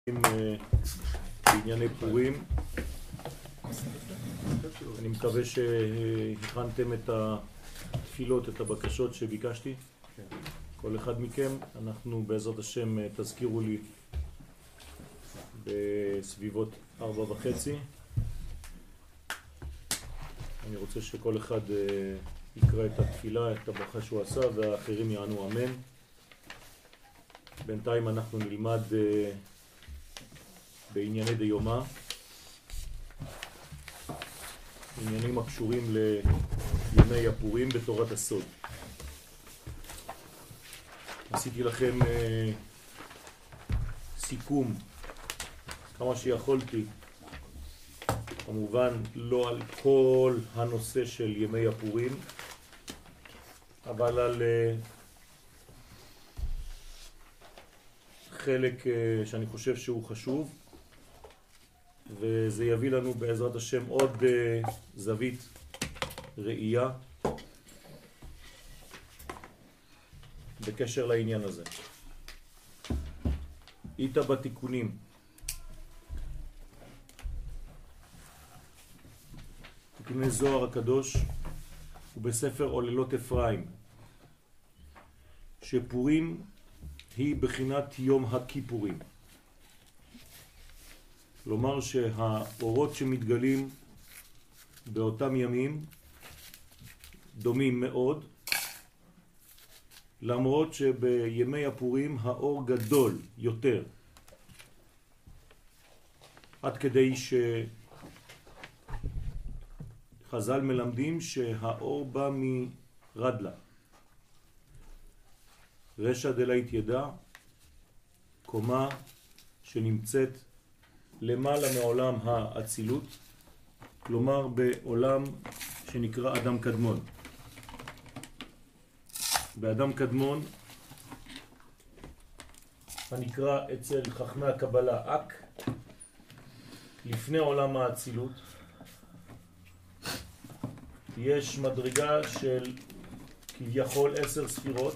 בענייני פורים. אני מקווה שהכנתם את התפילות, את הבקשות שביקשתי. כל אחד מכם, אנחנו בעזרת השם תזכירו לי בסביבות 4:30. אני רוצה שכל אחד יקרא את התפילה, את הברכה שהוא עשה, והאחרים יענו אמן. בינתיים אנחנו נלמד בענייני דיומה, עניינים הקשורים לימי הפורים בתורת הסוד. עשיתי לכם סיכום כמה שיכולתי, כמובן לא על כל הנושא של ימי הפורים, אבל על חלק שאני חושב שהוא חשוב, וזה יביא לנו בעזרת השם עוד זווית ראייה בקשר לעניין הזה. איתה בתיקונים. תיקוני זוהר הקדוש ובספר עוללות אפרים, שפורים היא בחינת יום הכיפורים. כלומר שהאורות שמתגלים באותם ימים דומים מאוד, למרות שבימי הפורים האור גדול יותר, עד כדי שחז"ל מלמדים שהאור בא מרדלה. רשע דלית ידע, קומה שנמצאת למעלה מעולם האצילות, כלומר בעולם שנקרא אדם קדמון. באדם קדמון, הנקרא אצל חכמי הקבלה אק, לפני עולם האצילות, יש מדרגה של כביכול 10 ספירות,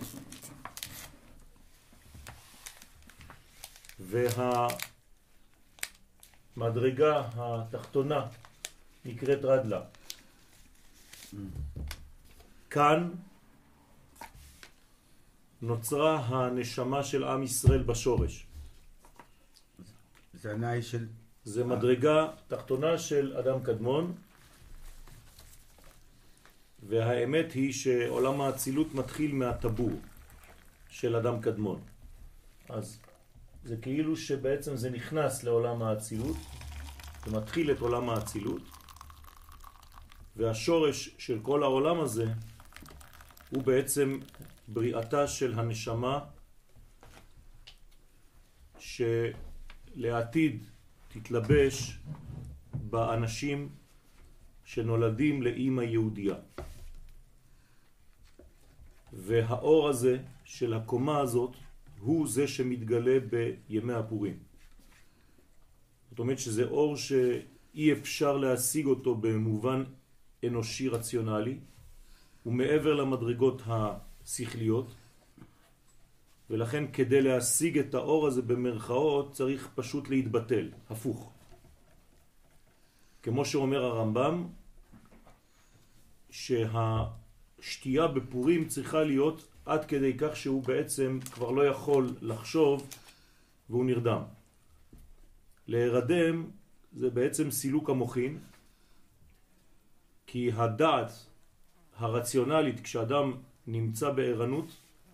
והמדרגה התחתונה נקראת רדלה. כאן נוצרה הנשמה של עם ישראל בשורש. זה מדרגה תחתונה של אדם קדמון, והאמת היא שעולם האצילות מתחיל מהטבור של אדם קדמון. אז זה כאילו שבעצם זה נכנס לעולם האצילות, זה מתחיל את עולם האצילות, והשורש של כל העולם הזה הוא בעצם בריאתה של הנשמה, שלעתיד תתלבש באנשים שנולדים לאמא יהודיה. והאור הזה של הקומה הזאת הוא זה שמתגלה בימי הפורים. זאת אומרת שזה אור שאי אפשר להשיג אותו במובן אנושי רציונלי, ומעבר למדרגות השכליות, ולכן כדי להשיג את האור הזה במרכאות צריך פשוט להתבטל, הפוך. כמו שאומר הרמב"ם, שהשתייה בפורים צריכה להיות עד כדי כך שהוא בעצם כבר לא יכול לחשוב והוא נרדם. להירדם זה בעצם סילוק המוחין, כי הדעת הרציונלית כשאדם נמצא בערנות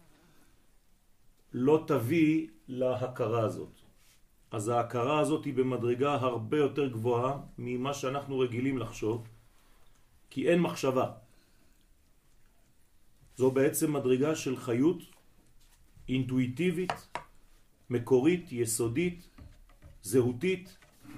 לא תביא להכרה הזאת. אז ההכרה הזאת היא במדרגה הרבה יותר גבוהה ממה שאנחנו רגילים לחשוב, כי אין מחשבה. זו בעצם מדרגה של חיות אינטואיטיבית, מקורית, יסודית, זהותית,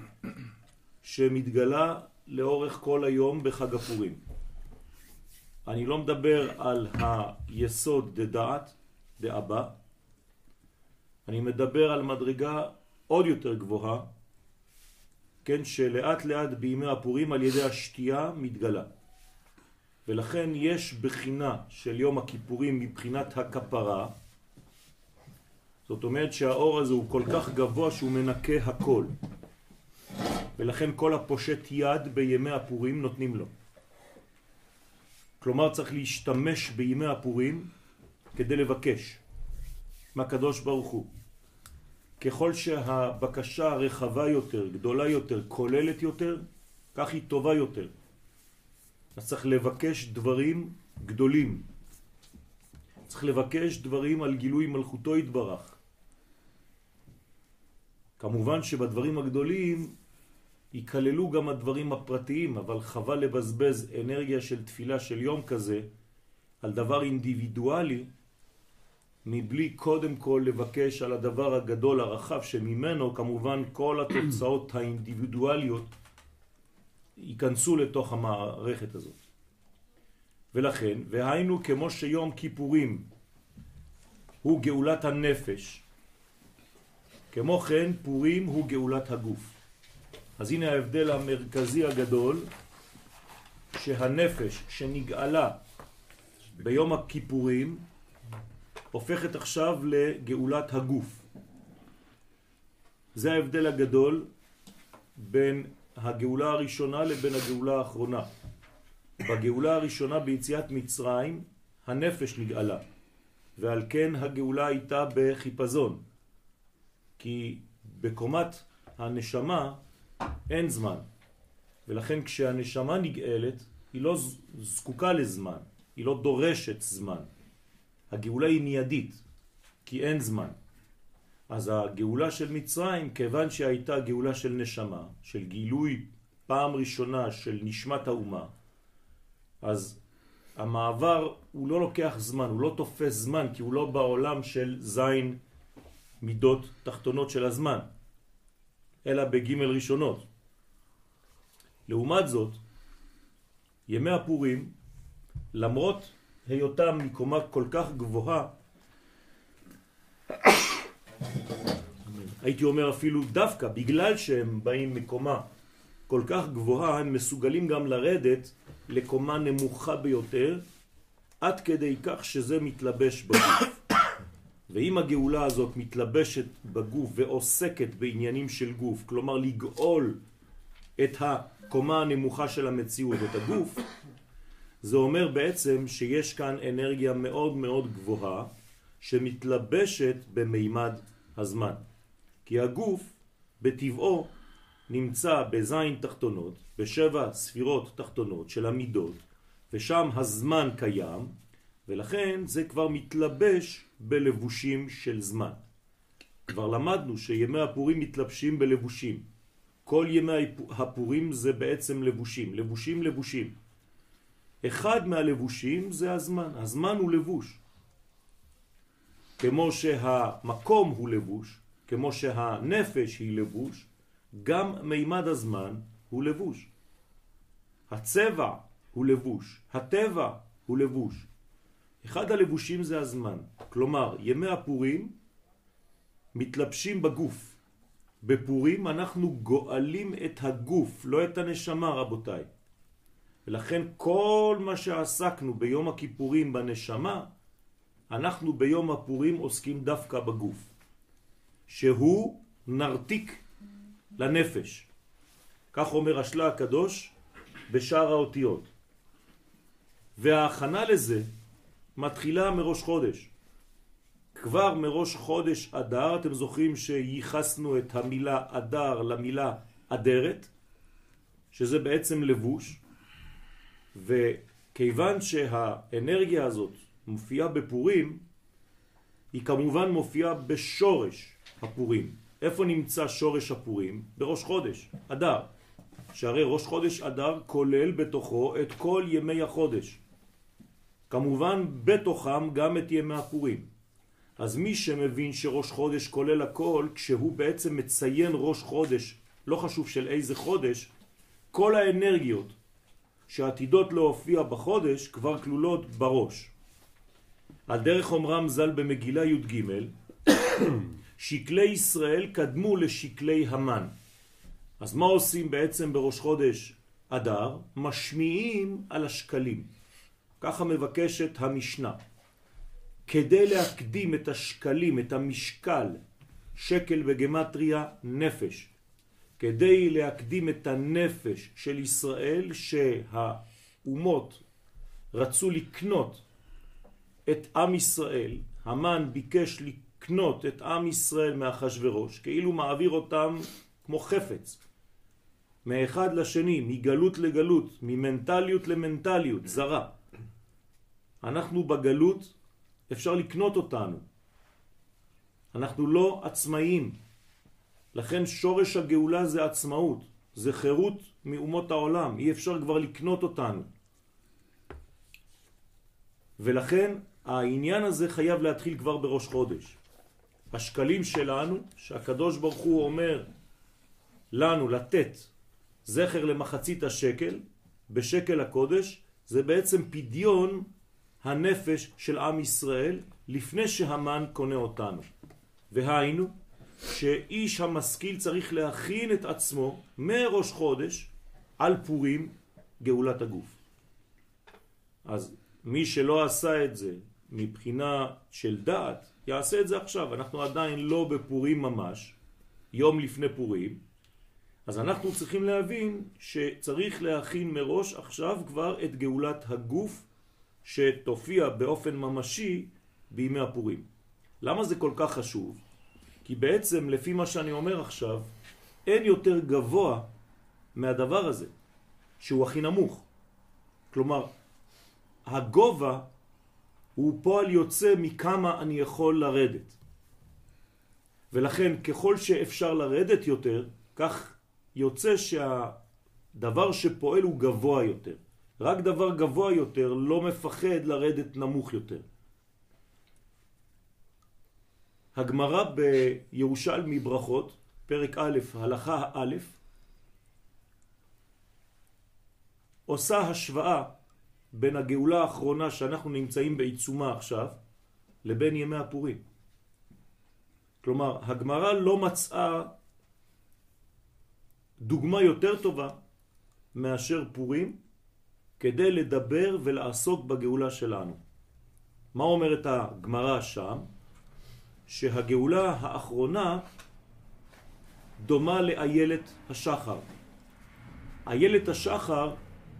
שמתגלה לאורך כל היום בחג הפורים. אני לא מדבר על היסוד דעת, דאבא, אני מדבר על מדרגה עוד יותר גבוהה, כן, שלאט לאט בימי הפורים על ידי השתייה מתגלה. ולכן יש בחינה של יום הכיפורים מבחינת הכפרה, זאת אומרת שהאור הזה הוא כל כך גבוה שהוא מנקה הכל. ולכן כל הפושט יד בימי הפורים נותנים לו. כלומר צריך להשתמש בימי הפורים כדי לבקש מהקדוש ברוך הוא. ככל שהבקשה רחבה יותר, גדולה יותר, כוללת יותר, כך היא טובה יותר. אז צריך לבקש דברים גדולים. צריך לבקש דברים על גילוי מלכותו יתברך. כמובן שבדברים הגדולים יכללו גם הדברים הפרטיים, אבל חבל לבזבז אנרגיה של תפילה של יום כזה על דבר אינדיבידואלי, מבלי קודם כל לבקש על הדבר הגדול הרחב שממנו כמובן כל התוצאות האינדיבידואליות ייכנסו לתוך המערכת הזאת. ולכן, והיינו כמו שיום כיפורים הוא גאולת הנפש, כמו כן פורים הוא גאולת הגוף. אז הנה ההבדל המרכזי הגדול, שהנפש שנגאלה ביום הכיפורים הופכת עכשיו לגאולת הגוף. זה ההבדל הגדול בין הגאולה הראשונה לבין הגאולה האחרונה. בגאולה הראשונה ביציאת מצרים הנפש נגאלה, ועל כן הגאולה הייתה בחיפזון, כי בקומת הנשמה אין זמן, ולכן כשהנשמה נגאלת היא לא זקוקה לזמן, היא לא דורשת זמן. הגאולה היא מיידית, כי אין זמן. אז הגאולה של מצרים, כיוון שהייתה גאולה של נשמה, של גילוי פעם ראשונה של נשמת האומה, אז המעבר הוא לא לוקח זמן, הוא לא תופס זמן, כי הוא לא בעולם של זין מידות תחתונות של הזמן, אלא בגימל ראשונות. לעומת זאת, ימי הפורים, למרות היותם מקומה כל כך גבוהה, הייתי אומר אפילו דווקא בגלל שהם באים מקומה כל כך גבוהה, הם מסוגלים גם לרדת לקומה נמוכה ביותר, עד כדי כך שזה מתלבש בגוף. ואם הגאולה הזאת מתלבשת בגוף ועוסקת בעניינים של גוף, כלומר לגאול את הקומה הנמוכה של המציאות, את הגוף, זה אומר בעצם שיש כאן אנרגיה מאוד מאוד גבוהה שמתלבשת במימד הזמן. כי הגוף בטבעו נמצא בזין תחתונות, בשבע ספירות תחתונות של המידות, ושם הזמן קיים, ולכן זה כבר מתלבש בלבושים של זמן. כבר למדנו שימי הפורים מתלבשים בלבושים. כל ימי הפורים זה בעצם לבושים, לבושים. אחד מהלבושים זה הזמן. הזמן הוא לבוש. כמו שהמקום הוא לבוש, כמו שהנפש היא לבוש, גם מימד הזמן הוא לבוש. הצבע הוא לבוש, הטבע הוא לבוש. אחד הלבושים זה הזמן. כלומר, ימי הפורים מתלבשים בגוף. בפורים אנחנו גואלים את הגוף, לא את הנשמה, רבותיי. ולכן כל מה שעסקנו ביום הכיפורים בנשמה, אנחנו ביום הפורים עוסקים דווקא בגוף, שהוא נרתיק לנפש. כך אומר השלה הקדוש בשאר האותיות. וההכנה לזה מתחילה מראש חודש. כבר מראש חודש אדר, אתם זוכרים שייחסנו את המילה אדר למילה אדרת, שזה בעצם לבוש, וכיוון שהאנרגיה הזאת מופיעה בפורים, היא כמובן מופיעה בשורש הפורים. איפה נמצא שורש הפורים? בראש חודש, אדר. שהרי ראש חודש אדר כולל בתוכו את כל ימי החודש. כמובן בתוכם גם את ימי הפורים. אז מי שמבין שראש חודש כולל הכל, כשהוא בעצם מציין ראש חודש, לא חשוב של איזה חודש, כל האנרגיות שעתידות להופיע בחודש כבר כלולות בראש. על דרך אומרם ז"ל במגילה י"ג, שקלי ישראל קדמו לשקלי המן. אז מה עושים בעצם בראש חודש אדר? משמיעים על השקלים. ככה מבקשת המשנה. כדי להקדים את השקלים, את המשקל, שקל בגמטריה נפש, כדי להקדים את הנפש של ישראל שהאומות רצו לקנות את עם ישראל, המן ביקש לקנות את עם ישראל מאחשוורוש, כאילו מעביר אותם כמו חפץ, מאחד לשני, מגלות לגלות, ממנטליות למנטליות, זרה. אנחנו בגלות, אפשר לקנות אותנו. אנחנו לא עצמאים. לכן שורש הגאולה זה עצמאות, זה חירות מאומות העולם, אי אפשר כבר לקנות אותנו. ולכן העניין הזה חייב להתחיל כבר בראש חודש. השקלים שלנו, שהקדוש ברוך הוא אומר לנו לתת זכר למחצית השקל, בשקל הקודש, זה בעצם פדיון הנפש של עם ישראל לפני שהמן קונה אותנו. והיינו, שאיש המשכיל צריך להכין את עצמו מראש חודש על פורים גאולת הגוף. אז מי שלא עשה את זה מבחינה של דעת, יעשה את זה עכשיו. אנחנו עדיין לא בפורים ממש, יום לפני פורים, אז אנחנו צריכים להבין שצריך להכין מראש עכשיו כבר את גאולת הגוף שתופיע באופן ממשי בימי הפורים. למה זה כל כך חשוב? כי בעצם לפי מה שאני אומר עכשיו, אין יותר גבוה מהדבר הזה, שהוא הכי נמוך. כלומר, הגובה הוא פועל יוצא מכמה אני יכול לרדת. ולכן ככל שאפשר לרדת יותר, כך יוצא שהדבר שפועל הוא גבוה יותר. רק דבר גבוה יותר לא מפחד לרדת נמוך יותר. הגמרא בירושלמי ברכות, פרק א', הלכה א', עושה השוואה בין הגאולה האחרונה שאנחנו נמצאים בעיצומה עכשיו, לבין ימי הפורים. כלומר, הגמרא לא מצאה דוגמה יותר טובה מאשר פורים כדי לדבר ולעסוק בגאולה שלנו. מה אומרת הגמרא שם? שהגאולה האחרונה דומה לאיילת השחר. איילת השחר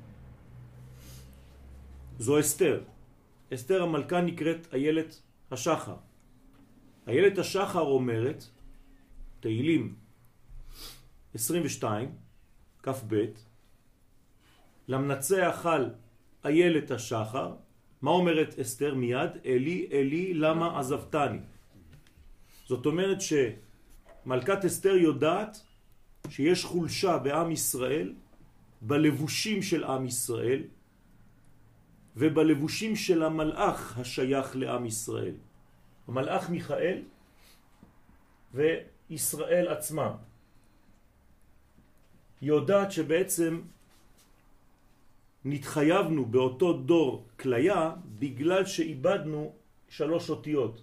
זו אסתר. אסתר המלכה נקראת איילת השחר. איילת השחר אומרת, תהילים 22, כף ב', למנצח על איילת השחר, מה אומרת אסתר מיד? אלי, אלי, למה עזבתני? זאת אומרת שמלכת אסתר יודעת שיש חולשה בעם ישראל, בלבושים של עם ישראל, ובלבושים של המלאך השייך לעם ישראל. המלאך מיכאל וישראל עצמם. יודעת שבעצם נתחייבנו באותו דור כליה בגלל שאיבדנו 3 אותיות.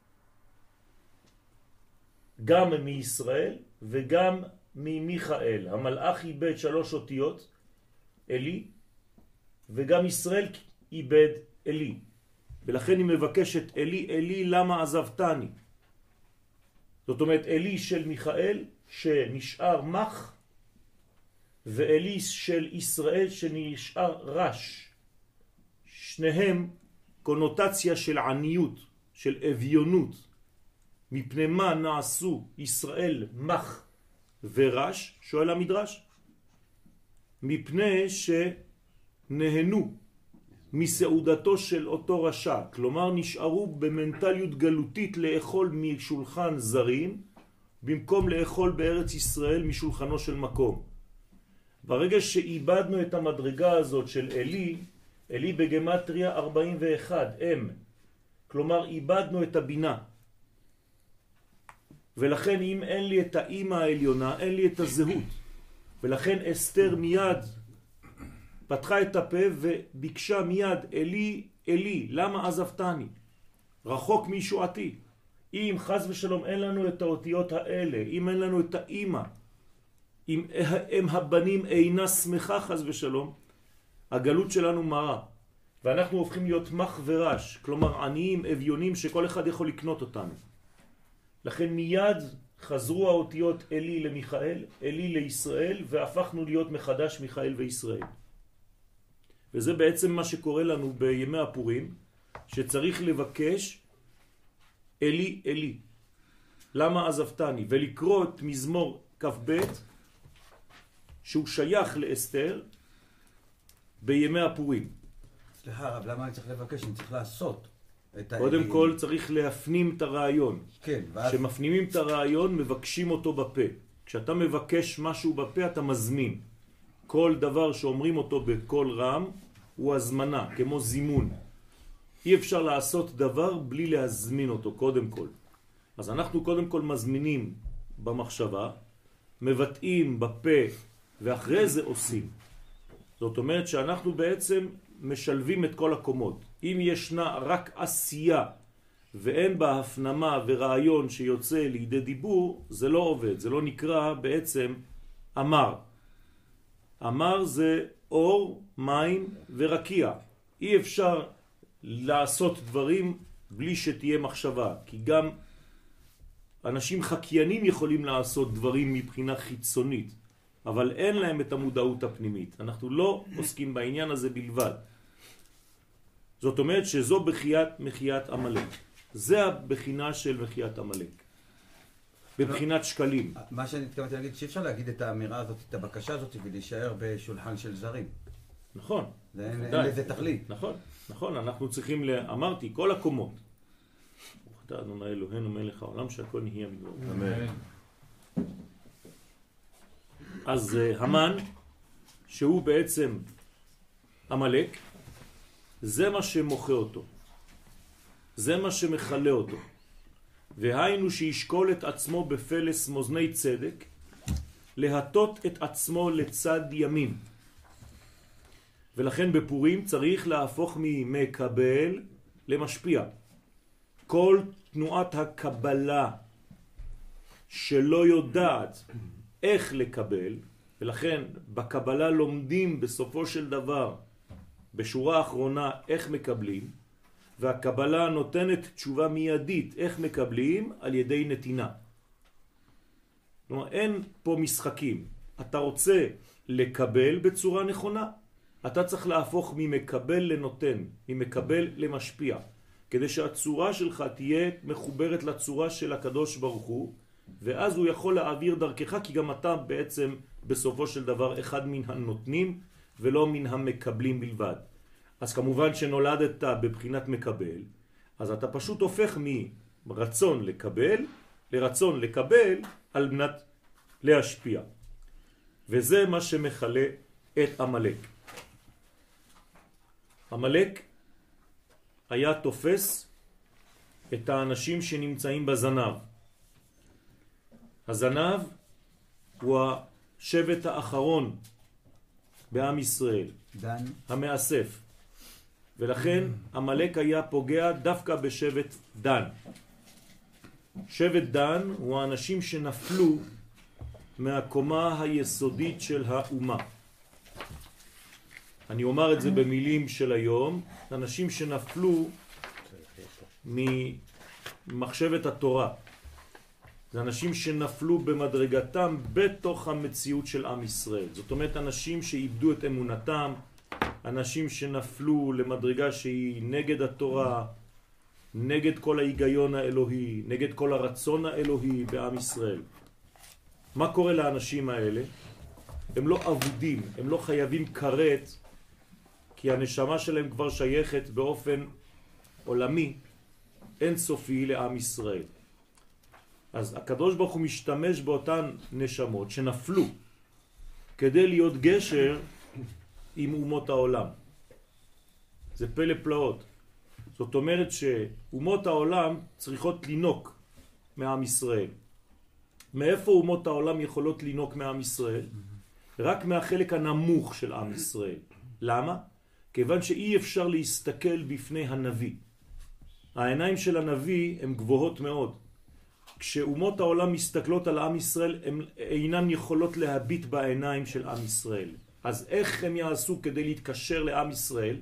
גם מישראל וגם ממיכאל. המלאך איבד 3 אותיות, אלי, וגם ישראל איבד אלי. ולכן היא מבקשת אלי, אלי, למה עזבתני? זאת אומרת, אלי של מיכאל שנשאר מח, ואלי של ישראל שנשאר רש. שניהם קונוטציה של עניות, של אביונות. מפני מה נעשו ישראל מח ורש? שואל המדרש. מפני שנהנו מסעודתו של אותו רשע, כלומר נשארו במנטליות גלותית לאכול משולחן זרים, במקום לאכול בארץ ישראל משולחנו של מקום. ברגע שאיבדנו את המדרגה הזאת של אלי, אלי בגמטריה 41, כלומר איבדנו את הבינה. ולכן אם אין לי את האמא העליונה, אין לי את הזהות. ולכן אסתר מיד פתחה את הפה וביקשה מיד, אלי, אלי, למה עזבתני? רחוק מישועתי. אם חס ושלום אין לנו את האותיות האלה, אם אין לנו את האמא, אם הם הבנים אינה שמחה חס ושלום, הגלות שלנו מרה. ואנחנו הופכים להיות מח ורש, כלומר עניים, אביונים שכל אחד יכול לקנות אותנו. לכן מיד חזרו האותיות אלי למיכאל, אלי לישראל, והפכנו להיות מחדש מיכאל וישראל. וזה בעצם מה שקורה לנו בימי הפורים, שצריך לבקש אלי אלי. למה עזבתני? ולקרוא את מזמור כ"ב, שהוא שייך לאסתר, בימי הפורים. סליחה הרב, למה אני צריך לבקש? אני צריך לעשות את קודם כל צריך להפנים את הרעיון. כן, ואז... כשמפנימים את הרעיון, מבקשים אותו בפה. כשאתה מבקש משהו בפה, אתה מזמין. כל דבר שאומרים אותו בקול רם, הוא הזמנה, כמו זימון. אי אפשר לעשות דבר בלי להזמין אותו, קודם כל. אז אנחנו קודם כל מזמינים במחשבה, מבטאים בפה, ואחרי זה עושים. זאת אומרת שאנחנו בעצם משלבים את כל הקומות. אם ישנה רק עשייה ואין בה הפנמה ורעיון שיוצא לידי דיבור, זה לא עובד, זה לא נקרא בעצם אמר. אמר זה אור, מים ורקיע. אי אפשר לעשות דברים בלי שתהיה מחשבה, כי גם אנשים חקיינים יכולים לעשות דברים מבחינה חיצונית, אבל אין להם את המודעות הפנימית. אנחנו לא עוסקים בעניין הזה בלבד. זאת אומרת שזו מחיית עמלק. זה הבחינה של מחיית עמלק. בבחינת שקלים. מה שאני התכוונתי להגיד, שאפשר להגיד את האמירה הזאת, את הבקשה הזאת, ולהישאר בשולחן של זרים. נכון. אין לזה תכלית. נכון, נכון. אנחנו צריכים, אמרתי, כל הקומות. ברוך אתה אדוני אלוהינו מלך העולם שהכל נהיה מדברו. אמן. אז המן, שהוא בעצם עמלק, זה מה שמוחה אותו. זה מה שמחלה אותו. והיינו שישקול את עצמו בפלס מאזני צדק, להטות את עצמו לצד ימין. ולכן בפורים צריך להפוך ממקבל למשפיע. כל תנועת הקבלה שלא יודעת איך לקבל, ולכן בקבלה לומדים בסופו של דבר, בשורה האחרונה, איך מקבלים, והקבלה נותנת תשובה מיידית איך מקבלים על ידי נתינה. כלומר, אין פה משחקים. אתה רוצה לקבל בצורה נכונה, אתה צריך להפוך ממקבל לנותן, ממקבל למשפיע, כדי שהצורה שלך תהיה מחוברת לצורה של הקדוש ברוך הוא, ואז הוא יכול להעביר דרכך, כי גם אתה בעצם בסופו של דבר אחד מן הנותנים ולא מן המקבלים בלבד. אז כמובן שנולדת בבחינת מקבל, אז אתה פשוט הופך מרצון לקבל לרצון לקבל על מנת להשפיע. וזה מה שמחלה את עמלק. עמלק היה תופס את האנשים שנמצאים בזנב. הזנב הוא השבט האחרון בעם ישראל, דן. המאסף. ולכן עמלק היה פוגע דווקא בשבט דן. שבט דן הוא האנשים שנפלו מהקומה היסודית של האומה. אני אומר את זה במילים של היום, אנשים שנפלו ממחשבת התורה. זה אנשים שנפלו במדרגתם בתוך המציאות של עם ישראל. זאת אומרת, אנשים שאיבדו את אמונתם, אנשים שנפלו למדרגה שהיא נגד התורה, נגד כל ההיגיון האלוהי, נגד כל הרצון האלוהי בעם ישראל. מה קורה לאנשים האלה? הם לא עבודים, הם לא חייבים כרת, כי הנשמה שלהם כבר שייכת באופן עולמי, אין סופי לעם ישראל. אז הקדוש ברוך הוא משתמש באותן נשמות שנפלו כדי להיות גשר עם אומות העולם. זה פלא פלאות. זאת אומרת שאומות העולם צריכות לינוק מעם ישראל. מאיפה אומות העולם יכולות לינוק מעם ישראל? רק מהחלק הנמוך של עם ישראל. למה? כיוון שאי אפשר להסתכל בפני הנביא. העיניים של הנביא הן גבוהות מאוד. כשאומות העולם מסתכלות על עם ישראל, הן אינן יכולות להביט בעיניים של עם ישראל. אז איך הם יעשו כדי להתקשר לעם ישראל?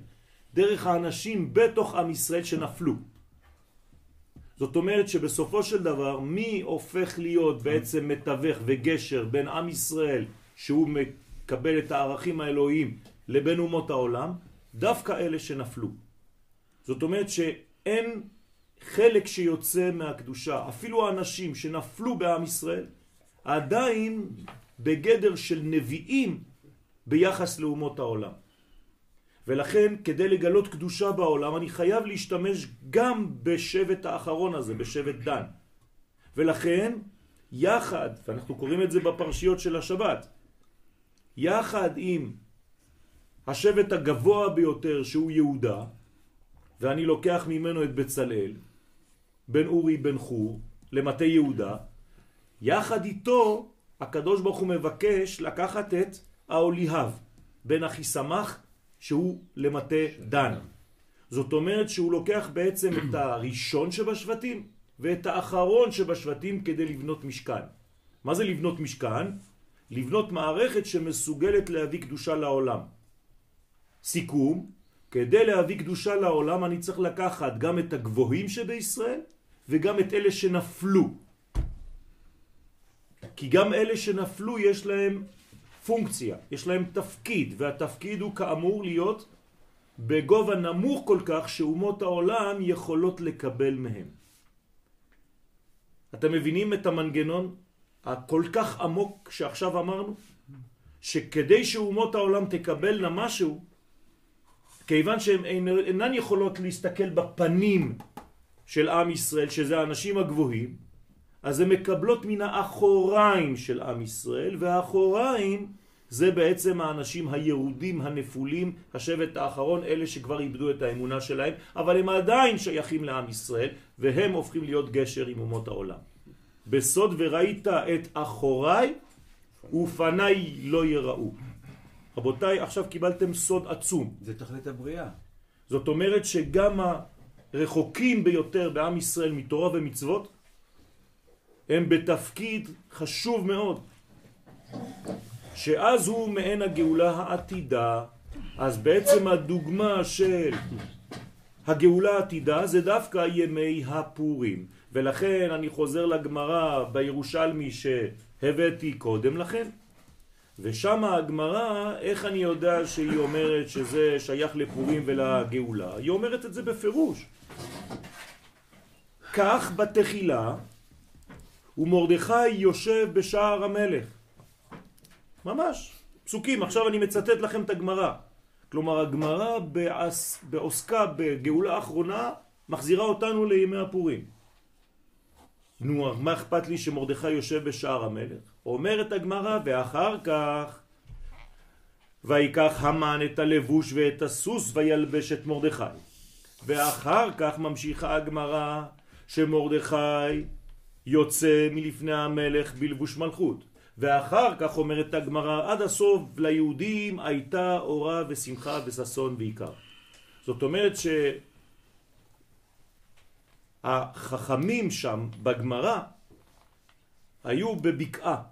דרך האנשים בתוך עם ישראל שנפלו. זאת אומרת שבסופו של דבר מי הופך להיות בעצם מתווך וגשר בין עם ישראל שהוא מקבל את הערכים האלוהיים לבין אומות העולם? דווקא אלה שנפלו. זאת אומרת שאין חלק שיוצא מהקדושה, אפילו האנשים שנפלו בעם ישראל עדיין בגדר של נביאים ביחס לאומות העולם. ולכן כדי לגלות קדושה בעולם אני חייב להשתמש גם בשבט האחרון הזה, בשבט דן. ולכן יחד, ואנחנו קוראים את זה בפרשיות של השבת, יחד עם השבט הגבוה ביותר שהוא יהודה, ואני לוקח ממנו את בצלאל, בן אורי בן חור, למטה יהודה, יחד איתו הקדוש ברוך הוא מבקש לקחת את האוליהב, בן אחיסמך, שהוא למטה דן. זאת אומרת שהוא לוקח בעצם את הראשון שבשבטים ואת האחרון שבשבטים כדי לבנות משכן. מה זה לבנות משכן? לבנות מערכת שמסוגלת להביא קדושה לעולם. סיכום, כדי להביא קדושה לעולם אני צריך לקחת גם את הגבוהים שבישראל וגם את אלה שנפלו. כי גם אלה שנפלו יש להם פונקציה, יש להם תפקיד, והתפקיד הוא כאמור להיות בגובה נמוך כל כך שאומות העולם יכולות לקבל מהם. אתם מבינים את המנגנון הכל כך עמוק שעכשיו אמרנו? שכדי שאומות העולם תקבלנה משהו, כיוון שהן אינן יכולות להסתכל בפנים של עם ישראל, שזה האנשים הגבוהים, אז הן מקבלות מן האחוריים של עם ישראל, והאחוריים זה בעצם האנשים הירודים, הנפולים, השבט האחרון, אלה שכבר איבדו את האמונה שלהם, אבל הם עדיין שייכים לעם ישראל, והם הופכים להיות גשר עם אומות העולם. בסוד וראית את אחוריי, ופניי לא יראו. רבותיי, עכשיו קיבלתם סוד עצום. זה תכלית הבריאה. זאת אומרת שגם הרחוקים ביותר בעם ישראל מתורה ומצוות, הם בתפקיד חשוב מאוד. שאז הוא מעין הגאולה העתידה, אז בעצם הדוגמה של הגאולה העתידה זה דווקא ימי הפורים. ולכן אני חוזר לגמרא בירושלמי שהבאתי קודם לכן, ושם הגמרא, איך אני יודע שהיא אומרת שזה שייך לפורים ולגאולה? היא אומרת את זה בפירוש. כך בתחילה, ומרדכי יושב בשער המלך. ממש, פסוקים, עכשיו אני מצטט לכם את הגמרא. כלומר, הגמרא בעוסקה בגאולה האחרונה, מחזירה אותנו לימי הפורים. נו, מה אכפת לי שמרדכי יושב בשער המלך? אומרת הגמרא, ואחר כך, ויקח המן את הלבוש ואת הסוס וילבש את מרדכי. ואחר כך ממשיכה הגמרא שמרדכי יוצא מלפני המלך בלבוש מלכות. ואחר כך אומרת הגמרא, עד הסוף ליהודים הייתה אורה ושמחה וששון בעיקר. זאת אומרת שהחכמים שם בגמרא היו בבקעה,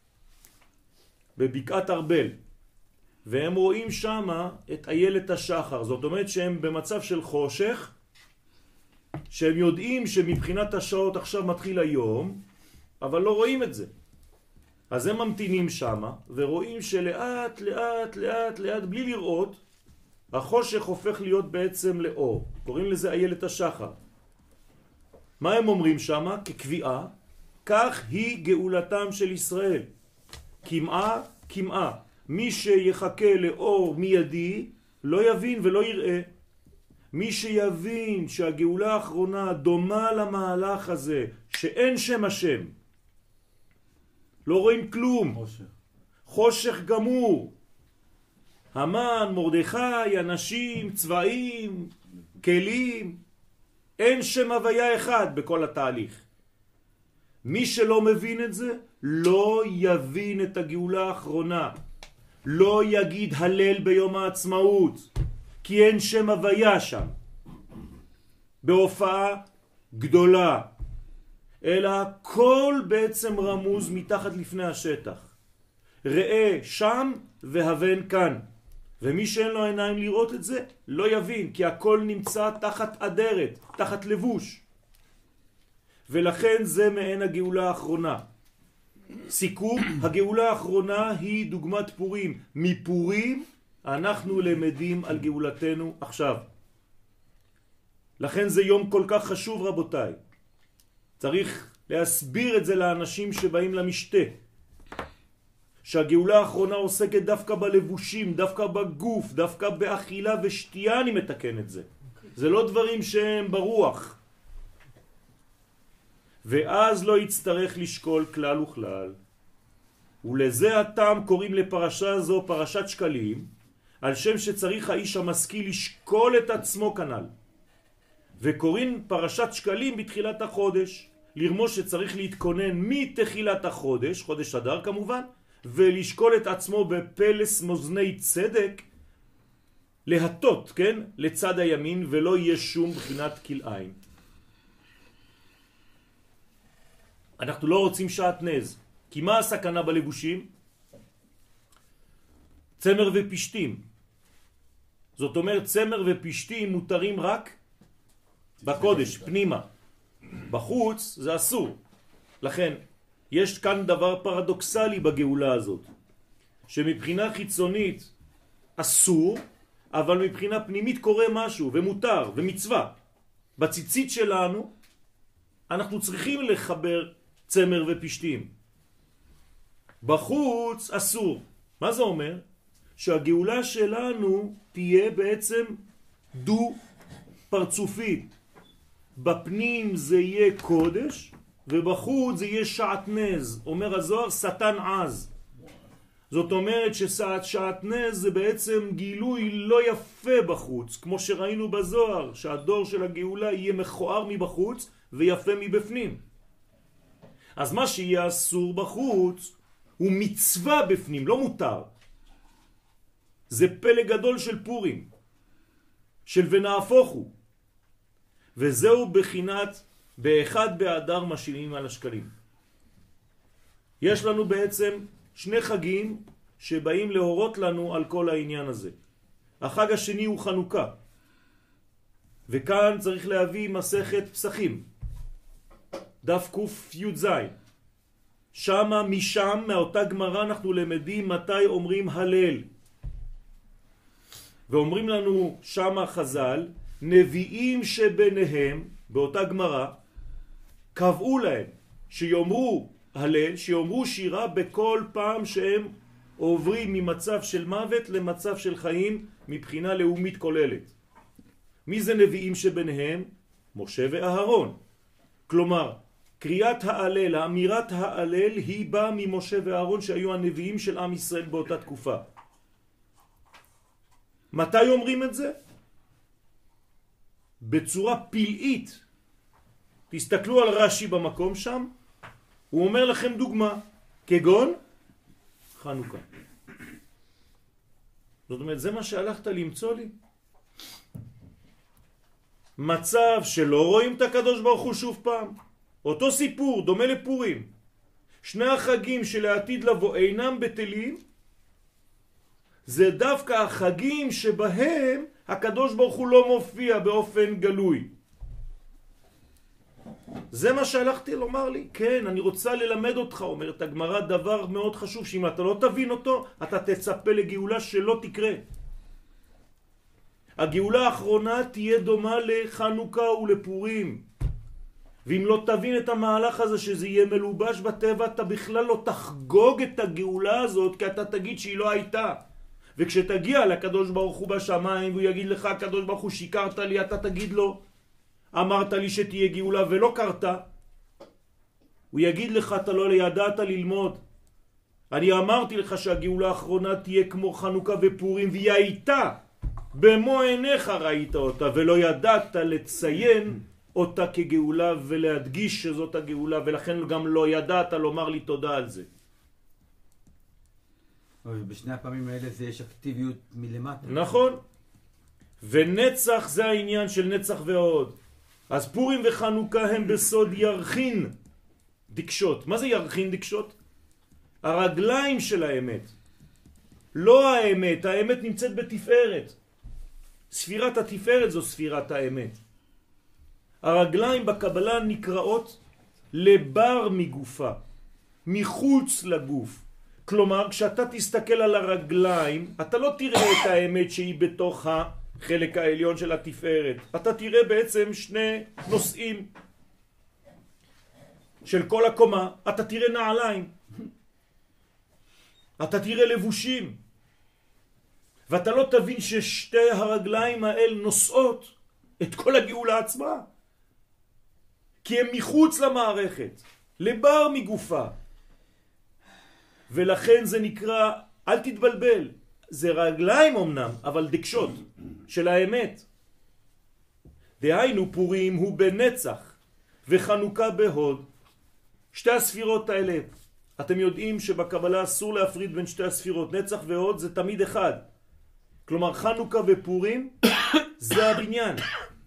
בבקעת ארבל, והם רואים שם את איילת השחר. זאת אומרת שהם במצב של חושך, שהם יודעים שמבחינת השעות עכשיו מתחיל היום, אבל לא רואים את זה. אז הם ממתינים שם ורואים שלאט לאט לאט לאט בלי לראות החושך הופך להיות בעצם לאור. קוראים לזה איילת השחר. מה הם אומרים שם? כקביעה, כך היא גאולתם של ישראל. כמעה כמעה. מי שיחכה לאור מיידי לא יבין ולא יראה. מי שיבין שהגאולה האחרונה דומה למהלך הזה, שאין שם השם, לא רואים כלום, חושך גמור. המן, מרדכי, אנשים, צבעים, כלים, אין שם הוויה אחד בכל התהליך. מי שלא מבין את זה, לא יבין את הגאולה האחרונה. לא יגיד הלל ביום העצמאות, כי אין שם הוויה שם. בהופעה גדולה. אלא כל בעצם רמוז מתחת לפני השטח. ראה שם והבן כאן. ומי שאין לו עיניים לראות את זה, לא יבין, כי הכל נמצא תחת אדרת, תחת לבוש. ולכן זה מעין הגאולה האחרונה. סיכום, הגאולה האחרונה היא דוגמת פורים. מפורים אנחנו למדים על גאולתנו עכשיו. לכן זה יום כל כך חשוב, רבותיי. צריך להסביר את זה לאנשים שבאים למשתה. שהגאולה האחרונה עוסקת דווקא בלבושים, דווקא בגוף, דווקא באכילה ושתייה, אני מתקן את זה. זה לא דברים שהם ברוח. ואז לא יצטרך לשקול כלל וכלל. ולזה הטעם קוראים לפרשה זו פרשת שקלים, על שם שצריך האיש המשכיל לשקול את עצמו כנ"ל. וקוראים פרשת שקלים בתחילת החודש, לרמוש שצריך להתכונן מתחילת החודש, חודש אדר כמובן, ולשקול את עצמו בפלס מוזני צדק, להטות, כן, לצד הימין, ולא יהיה שום בחינת כלאיים. אנחנו לא רוצים שעת נז, כי מה הסכנה בלבושים? צמר ופשטים. זאת אומרת, צמר ופשטים מותרים רק בקודש, פנימה. בחוץ זה אסור. לכן, יש כאן דבר פרדוקסלי בגאולה הזאת, שמבחינה חיצונית אסור, אבל מבחינה פנימית קורה משהו, ומותר, ומצווה. בציצית שלנו, אנחנו צריכים לחבר צמר ופשטים. בחוץ אסור. מה זה אומר? שהגאולה שלנו תהיה בעצם דו פרצופית. בפנים זה יהיה קודש, ובחוץ זה יהיה שעטנז. אומר הזוהר, שטן עז. זאת אומרת ששעטנז זה בעצם גילוי לא יפה בחוץ, כמו שראינו בזוהר, שהדור של הגאולה יהיה מכוער מבחוץ ויפה מבפנים. אז מה שיהיה אסור בחוץ הוא מצווה בפנים, לא מותר. זה פלא גדול של פורים, של ונהפוך הוא. וזהו בחינת באחד באדר משילים על השקלים. יש לנו בעצם שני חגים שבאים להורות לנו על כל העניין הזה. החג השני הוא חנוכה. וכאן צריך להביא מסכת פסחים. דף ק"ז. משם, מאותה גמרא אנחנו למדים מתי אומרים הלל. ואומרים לנו שמה חז"ל, נביאים שביניהם, באותה גמרא, קבעו להם שיאמרו הלל, שיאמרו שירה בכל פעם שהם עוברים ממצב של מוות למצב של חיים מבחינה לאומית כוללת. מי זה נביאים שביניהם? משה ואהרון. כלומר, קריאת ההלל, האמירת ההלל היא באה ממשה ואהרון שהיו הנביאים של עם ישראל באותה תקופה. מתי אומרים את זה? בצורה פלאית. תסתכלו על רש"י במקום שם, הוא אומר לכם דוגמה, כגון חנוכה. זאת אומרת, זה מה שהלכת למצוא לי? מצב שלא רואים את הקדוש ברוך הוא שוב פעם. אותו סיפור, דומה לפורים. שני החגים שלעתיד לבוא אינם בטלים, זה דווקא החגים שבהם הקדוש ברוך הוא לא מופיע באופן גלוי. זה מה שהלכתי לומר לי. כן, אני רוצה ללמד אותך, אומרת הגמרא, דבר מאוד חשוב, שאם אתה לא תבין אותו, אתה תצפה לגאולה שלא תקרה. הגאולה האחרונה תהיה דומה לחנוכה ולפורים. ואם לא תבין את המהלך הזה שזה יהיה מלובש בטבע, אתה בכלל לא תחגוג את הגאולה הזאת, כי אתה תגיד שהיא לא הייתה. וכשתגיע לקדוש ברוך הוא בשמיים והוא יגיד לך, הקדוש ברוך הוא שיקרת לי, אתה תגיד לו, אמרת לי שתהיה גאולה ולא קרת. הוא יגיד לך, אתה לא ידעת ללמוד. אני אמרתי לך שהגאולה האחרונה תהיה כמו חנוכה ופורים, והיא הייתה. במו עיניך ראית אותה ולא ידעת לציין אותה כגאולה ולהדגיש שזאת הגאולה, ולכן גם לא ידעת לומר לי תודה על זה. בשני הפעמים האלה זה יש אקטיביות מלמטה. נכון. ונצח זה העניין של נצח ועוד. אז פורים וחנוכה הם בסוד ירחין דקשות. מה זה ירחין דקשות? הרגליים של האמת. לא האמת, האמת נמצאת בתפארת. ספירת התפארת זו ספירת האמת. הרגליים בקבלה נקראות לבר מגופה, מחוץ לגוף. כלומר, כשאתה תסתכל על הרגליים, אתה לא תראה את האמת שהיא בתוך החלק העליון של התפארת. אתה תראה בעצם שני נושאים של כל הקומה. אתה תראה נעליים, אתה תראה לבושים, ואתה לא תבין ששתי הרגליים האלה נושאות את כל הגאולה עצמה, כי הם מחוץ למערכת, לבר מגופה. ולכן זה נקרא, אל תתבלבל, זה רגליים אמנם, אבל דקשות של האמת. דהיינו פורים הוא בנצח וחנוכה בהוד. שתי הספירות האלה, אתם יודעים שבקבלה אסור להפריד בין שתי הספירות, נצח והוד זה תמיד אחד. כלומר חנוכה ופורים זה הבניין.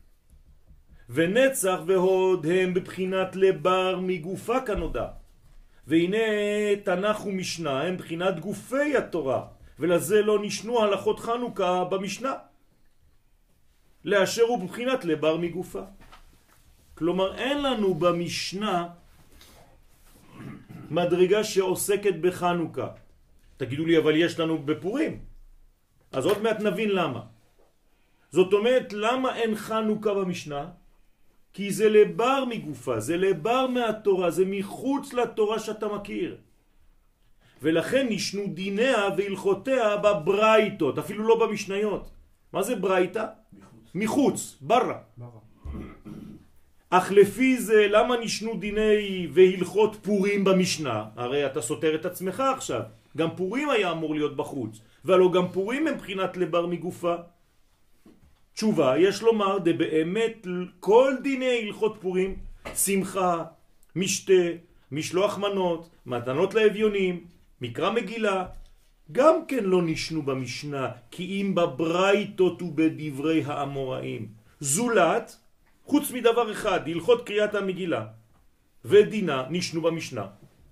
ונצח והוד הם בבחינת לבר מגופה כנודע. והנה תנ"ך ומשנה הם בחינת גופי התורה, ולזה לא נשנו הלכות חנוכה במשנה, לאשר הוא בבחינת לבר מגופה. כלומר אין לנו במשנה מדרגה שעוסקת בחנוכה. תגידו לי, אבל יש לנו בפורים. אז עוד מעט נבין למה. זאת אומרת, למה אין חנוכה במשנה? כי זה לבר מגופה, זה לבר מהתורה, זה מחוץ לתורה שאתה מכיר. ולכן נשנו דיניה והלכותיה בברייתות, אפילו לא במשניות. מה זה ברייתה? מחוץ, ברא. אך לפי זה, למה נשנו דיני והלכות פורים במשנה? הרי אתה סותר את עצמך עכשיו. גם פורים היה אמור להיות בחוץ, ולא גם פורים הם בחינת לבר מגופה. תשובה, יש לומר, באמת כל דיני הלכות פורים, שמחה, משתה, משלוח מנות, מתנות לאביונים, מקרא מגילה, גם כן לא נשנו במשנה, כי אם בברייתות ובדברי האמוראים. זולת, חוץ מדבר אחד, הלכות קריאת המגילה ודינה נשנו במשנה.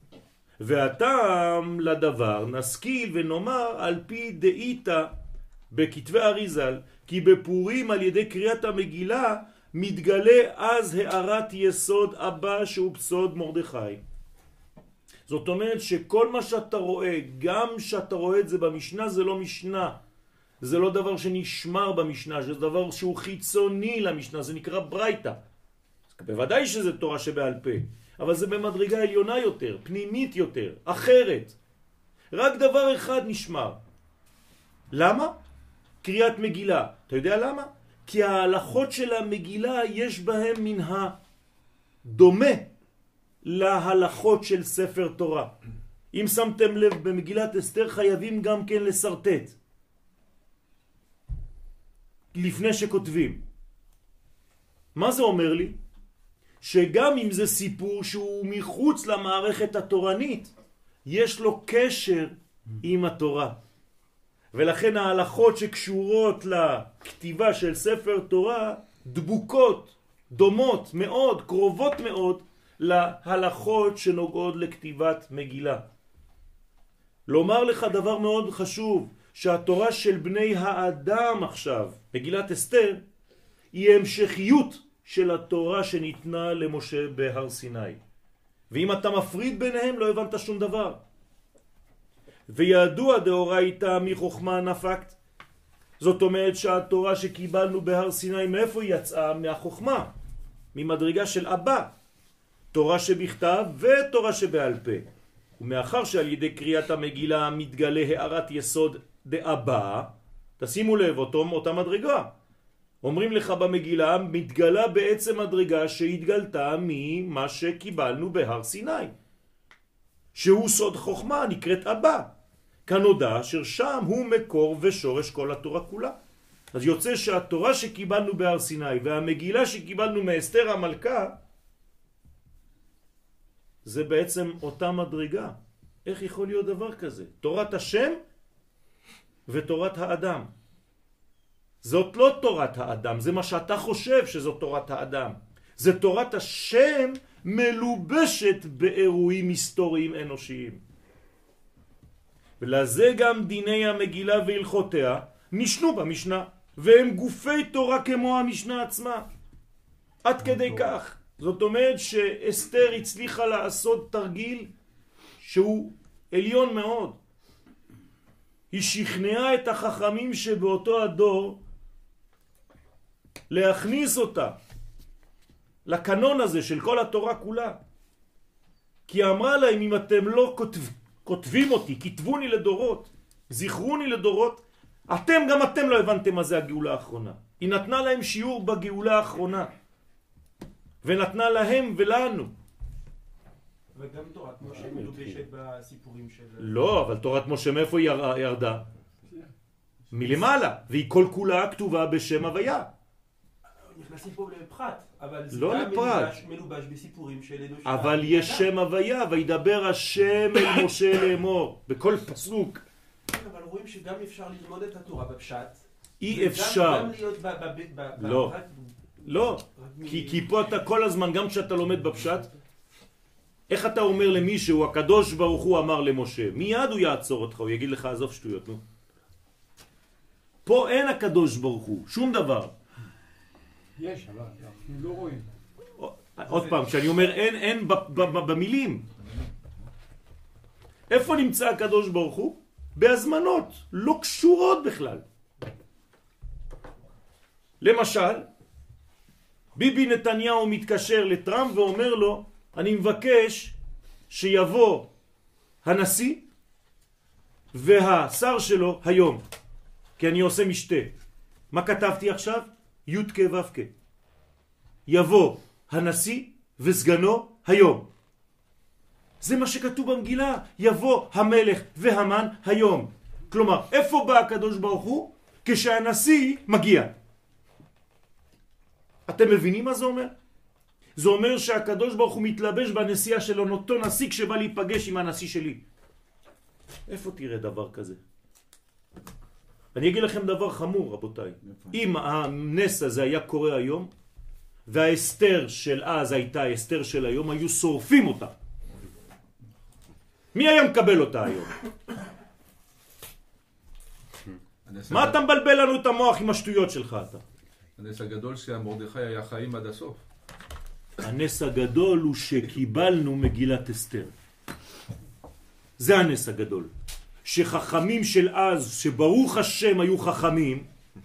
והטעם לדבר נשכיל ונאמר על פי דאיתא בכתבי אריזל, כי בפורים על ידי קריאת המגילה מתגלה אז הערת יסוד אבא שהוא בסוד מרדכי. זאת אומרת שכל מה שאתה רואה, גם שאתה רואה את זה במשנה, זה לא משנה. זה לא דבר שנשמר במשנה, זה דבר שהוא חיצוני למשנה, זה נקרא ברייתא. בוודאי שזה תורה שבעל פה, אבל זה במדרגה עליונה יותר, פנימית יותר, אחרת. רק דבר אחד נשמר. למה? קריאת מגילה. אתה יודע למה? כי ההלכות של המגילה יש בהם מן הדומה להלכות של ספר תורה. אם שמתם לב, במגילת אסתר חייבים גם כן לסרטט לפני שכותבים. מה זה אומר לי? שגם אם זה סיפור שהוא מחוץ למערכת התורנית, יש לו קשר עם התורה. ולכן ההלכות שקשורות לכתיבה של ספר תורה דבוקות, דומות מאוד, קרובות מאוד להלכות שנוגעות לכתיבת מגילה. לומר לך דבר מאוד חשוב, שהתורה של בני האדם עכשיו, מגילת אסתר, היא המשכיות של התורה שניתנה למשה בהר סיני. ואם אתה מפריד ביניהם לא הבנת שום דבר. וידוע דאורייתא מחוכמה נפקת. זאת אומרת שהתורה שקיבלנו בהר סיני, מאיפה היא יצאה? מהחוכמה, ממדרגה של אבא. תורה שבכתב ותורה שבעל פה. ומאחר שעל ידי קריאת המגילה מתגלה הערת יסוד דאבא, תשימו לב, אותה מדרגה. אומרים לך במגילה, מתגלה בעצם מדרגה שהתגלתה ממה שקיבלנו בהר סיני, שהוא סוד חוכמה, נקראת אבא. כנודע ששם הוא מקור ושורש כל התורה כולה. אז יוצא שהתורה שקיבלנו בהר סיני והמגילה שקיבלנו מאסתר המלכה, זה בעצם אותה מדרגה. איך יכול להיות דבר כזה? תורת השם ותורת האדם. זאת לא תורת האדם, זה מה שאתה חושב שזאת תורת האדם. זה תורת השם מלובשת באירועים היסטוריים אנושיים. ולזה גם דיני המגילה והלכותיה נשנו במשנה, והם גופי תורה כמו המשנה עצמה. עד כדי כך. זאת אומרת שאסתר הצליחה לעשות תרגיל שהוא עליון מאוד. היא שכנעה את החכמים שבאותו הדור להכניס אותה לקנון הזה של כל התורה כולה. כי אמרה להם, אם אתם לא כותבים אותי, כתבוני לדורות, זכרוני לדורות, גם אתם לא הבנתם מה זה הגאולה האחרונה. היא נתנה להם שיעור בגאולה האחרונה, ונתנה להם ולנו. וגם תורת משה מלובשת בסיפורים של... לא, אבל תורת משה מאיפה היא ירדה? מלמעלה, והיא כל כולה כתובה בשם הוויה. נכנסים פה לפחת, אבל זה לא גם לפרט. מלובש בסיפורים של אנוש. אבל יש שם הוויה, וידבר השם אל משה לאמור, בכל פסוק. אבל רואים שגם אפשר ללמוד את התורה בפשט. אי אפשר. גם להיות לא. לא, כי פה אתה כל הזמן, גם כשאתה לומד בפשט, איך אתה אומר למישהו, הקדוש ברוך הוא אמר למשה, מיד הוא יעצור אותך, הוא יגיד לך, עזוב שטויות, נו. פה אין הקדוש ברוך הוא, שום דבר. יש, אבל אנחנו לא רואים. עוד פעם, כשאני אומר אין במילים. איפה נמצא הקדוש ברוך הוא? בהזמנות, לא קשורות בכלל. למשל, ביבי נתניהו מתקשר לטראמפ ואומר לו, אני מבקש שיבוא הנשיא והשר שלו היום, כי אני עושה משתה. מה כתבתי עכשיו? י' כ' ו' כ'. יבוא הנשיא וסגנו היום. זה מה שכתוב במגילה, יבוא המלך והמן היום. כלומר, איפה בא הקדוש ברוך הוא? כשהנשיא מגיע. אתם מבינים מה זה אומר? זה אומר שהקדוש ברוך הוא מתלבש בנשיאה שלו, אותו נשיא כשבא להיפגש עם הנשיא שלי. איפה תראה דבר כזה? אני אגיד לכם דבר חמור, רבותיי. אם הנס הזה היה קורה היום, והאסתר של אז הייתה האסתר של היום, היו שורפים אותה. מי היה מקבל אותה היום? מה אתה מבלבל לנו את המוח עם השטויות שלך אתה? הנס הגדול שהמרדכי היה חיים עד הסוף. הנס הגדול הוא שקיבלנו מגילת אסתר. זה הנס הגדול. שחכמים של אז, שברוך השם היו חכמים,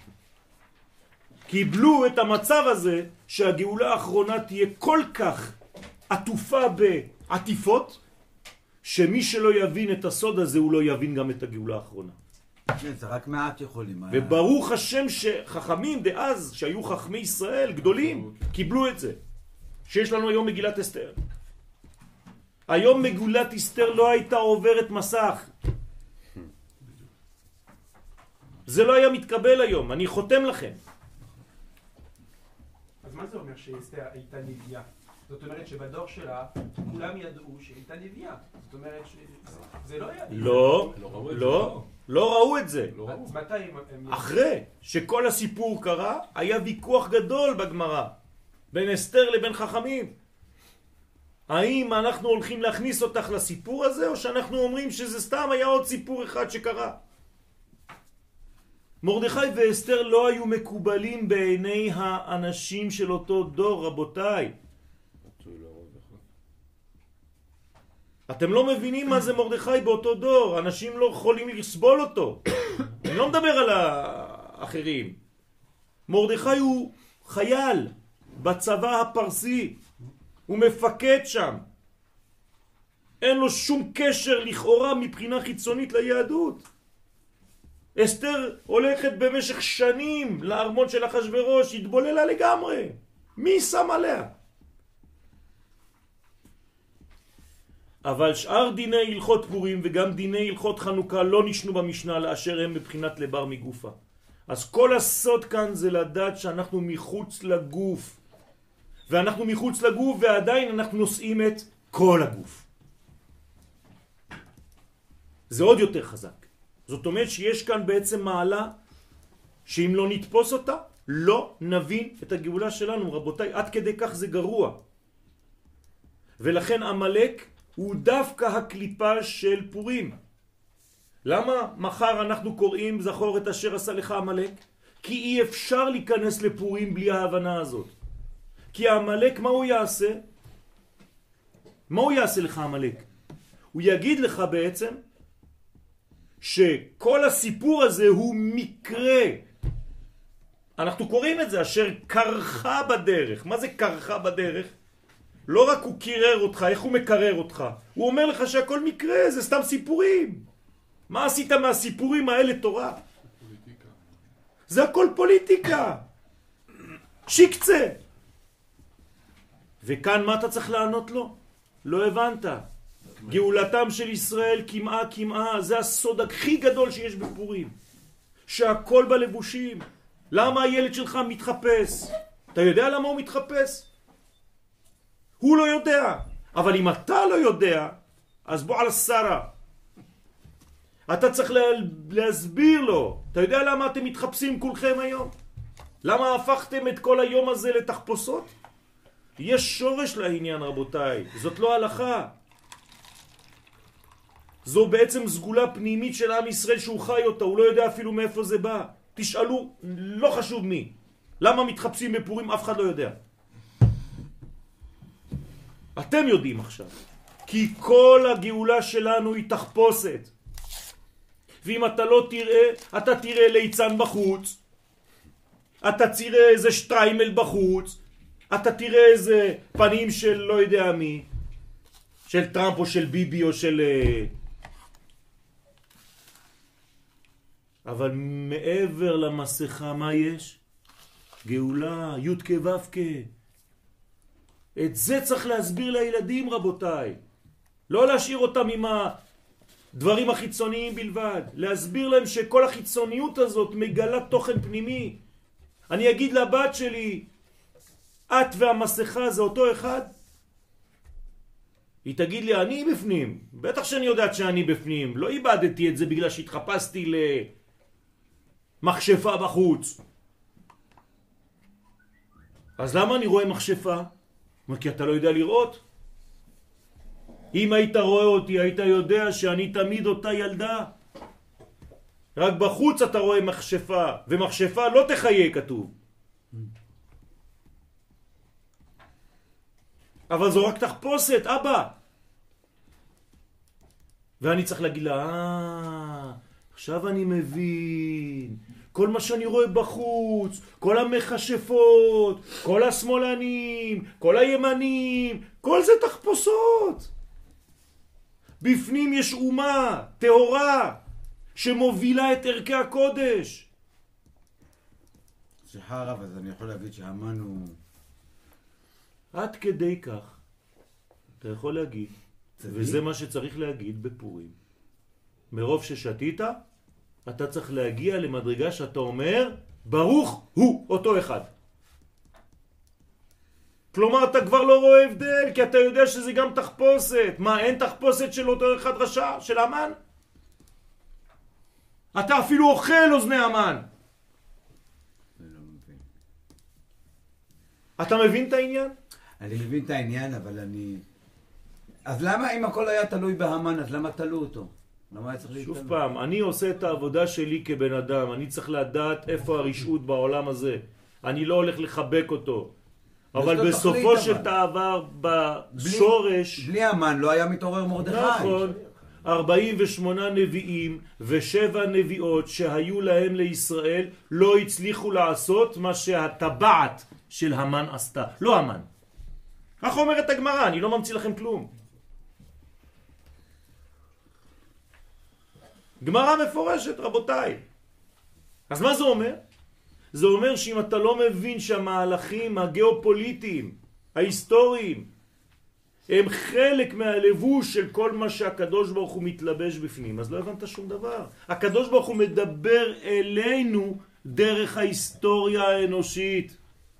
קיבלו את המצב הזה שהגאולה האחרונה תהיה כל כך עטופה בעטיפות, שמי שלא יבין את הסוד הזה הוא לא יבין גם את הגאולה האחרונה. זה רק מעט יכולים. וברוך השם שחכמים דאז, שהיו חכמי ישראל גדולים, קיבלו את זה. שיש לנו היום מגילת אסתר. היום מגילת אסתר לא הייתה עוברת מסך. זה לא היה מתקבל היום, אני חותם לכם. אז מה זה אומר שאסתר הייתה נביאה? זאת אומרת שבדור שלה כולם ידעו שהייתה נביאה. זאת אומרת שזה לא היה... לא ראו את זה. אז מתי הם... אחרי שכל הסיפור קרה, היה ויכוח גדול בגמרא. בין אסתר לבין חכמים. האם אנחנו הולכים להכניס אותך לסיפור הזה, או שאנחנו אומרים שזה סתם היה עוד סיפור אחד שקרה? מרדכי ואסתר לא היו מקובלים בעיני האנשים של אותו דור, רבותיי. אתם לא מבינים מה זה מרדכי באותו דור. אנשים לא יכולים לסבול אותו. אני לא מדבר על האחרים. מרדכי הוא חייל בצבא הפרסי. הוא מפקד שם. אין לו שום קשר לכאורה מבחינה חיצונית ליהדות. אסתר הולכת במשך שנים לארמון של אחשוורוש, התבוללה לגמרי. מי שם עליה? אבל שאר דיני הלכות פורים וגם דיני הלכות חנוכה לא נשנו במשנה לאשר הם מבחינת לבר מגופה. אז כל הסוד כאן זה לדעת שאנחנו מחוץ לגוף. ואנחנו מחוץ לגוף ועדיין אנחנו נושאים את כל הגוף. זה עוד יותר חזק. זאת אומרת שיש כאן בעצם מעלה שאם לא נתפוס אותה, לא נבין את הגאולה שלנו. רבותיי, עד כדי כך זה גרוע. ולכן המלאק הוא דווקא הקליפה של פורים. למה מחר אנחנו קוראים זכור את אשר עשה לך עמלק? כי אי אפשר להיכנס לפורים בלי ההבנה הזאת. כי העמלק מה הוא יעשה? מה הוא יעשה לך עמלק? הוא יגיד לך בעצם שכל הסיפור הזה הוא מקרה. אנחנו קוראים את זה, אשר קרחה בדרך. מה זה קרחה בדרך? לא רק הוא קירר אותך, איך הוא מקרר אותך? הוא אומר לך שהכל מקרה, זה סתם סיפורים. מה עשית מהסיפורים האלה תורה? פוליטיקה. זה הכל פוליטיקה. שיקצה. וכאן מה אתה צריך לענות לו? לא הבנת. גאולתם של ישראל כמעה, זה הסוד הכי גדול שיש בפורים. שהכל בלבושים. למה הילד שלך מתחפש? אתה יודע למה הוא מתחפש? הוא לא יודע. אבל אם אתה לא יודע, אז בוא על השרה. אתה צריך להסביר לו. אתה יודע למה אתם מתחפשים כולכם היום? למה הפכתם את כל היום הזה לתחפושות? יש שורש לעניין, רבותיי. זאת לא הלכה. זו בעצם סגולה פנימית של עם ישראל שהוא חי אותה. הוא לא יודע אפילו מאיפה זה בא. תשאלו, לא חשוב מי. למה מתחפשים בפורים? אף אחד לא יודע. אתם יודעים עכשיו. כי כל הגאולה שלנו היא תחפושת. ואם אתה לא תראה, אתה תראה ליצן בחוץ. אתה תראה איזה שטריימל בחוץ. אתה תראה איזה פנים של לא יודע מי. של טראמפ או של ביבי או של... אבל מעבר למסכה מה יש? גאולה, י' כו' כ'. את זה צריך להסביר לילדים, רבותיי. לא להשאיר אותם עם הדברים החיצוניים בלבד. להסביר להם שכל החיצוניות הזאת מגלה תוכן פנימי. אני אגיד לבת שלי, את והמסכה זה אותו אחד? היא תגיד לי, אני בפנים. בטח שאני יודעת שאני בפנים. לא איבדתי את זה בגלל שהתחפשתי למחשפה בחוץ. אז למה אני רואה מחשפה? כי אתה לא יודע לראות. אם היית רואה אותי, היית יודע שאני תמיד אותה ילדה. רק בחוץ אתה רואה מחשפה, ומחשפה לא תחיה, כתוב. אבל זו רק תחפושת, אבא. ואני צריך להגיד לה, עכשיו אני מבין. כל מה שאני רואה בחוץ, כל המחשפות, כל השמאלנים, כל הימנים, כל זה תחפושות. בפנים יש אומה, תאורה, שמובילה את ערכי הקודש. סליחה הרב, אז אני יכול להגיד שהמן הוא... עד כדי כך, אתה יכול להגיד, וזה מה שצריך להגיד בפורים. מרוב ששתית, אתה צריך להגיע למדרגה שאתה אומר, ברוך הוא אותו אחד. כלומר, אתה כבר לא רואה הבדל, כי אתה יודע שזה גם תחפושת. מה, אין תחפושת של אותו אחד רשע, של המן? אתה אפילו אוכל אוזני המן. אני לא מבין. אתה מבין את העניין? אני מבין את העניין, אבל אני... אז למה אם הכל היה תלוי בהמן, אז למה תלו אותו? למה היה צריך להתלו? שוב פעם, אני עושה את העבודה שלי כבן אדם. אני צריך לדעת איפה הרשעות בעולם הזה. אני לא הולך לחבק אותו. אבל בסופו של דבר, בשורש... בלי המן לא היה מתעורר מרדכי. נכון. 48 נביאים ו7 נביאות שהיו להם לישראל לא הצליחו לעשות מה שהטבעת של המן עשתה. לא המן. כך אומרת הגמרא, אני לא ממציא לכם כלום. גמרא מפורשת, רבותיי. אז מה זה אומר? זה אומר שאם אתה לא מבין שהמהלכים הגיאופוליטיים, ההיסטוריים, הם חלק מהלבוש של כל מה שהקדוש ברוך הוא מתלבש בפנים, אז לא הבנת שום דבר. הקדוש ברוך הוא מדבר אלינו דרך ההיסטוריה האנושית.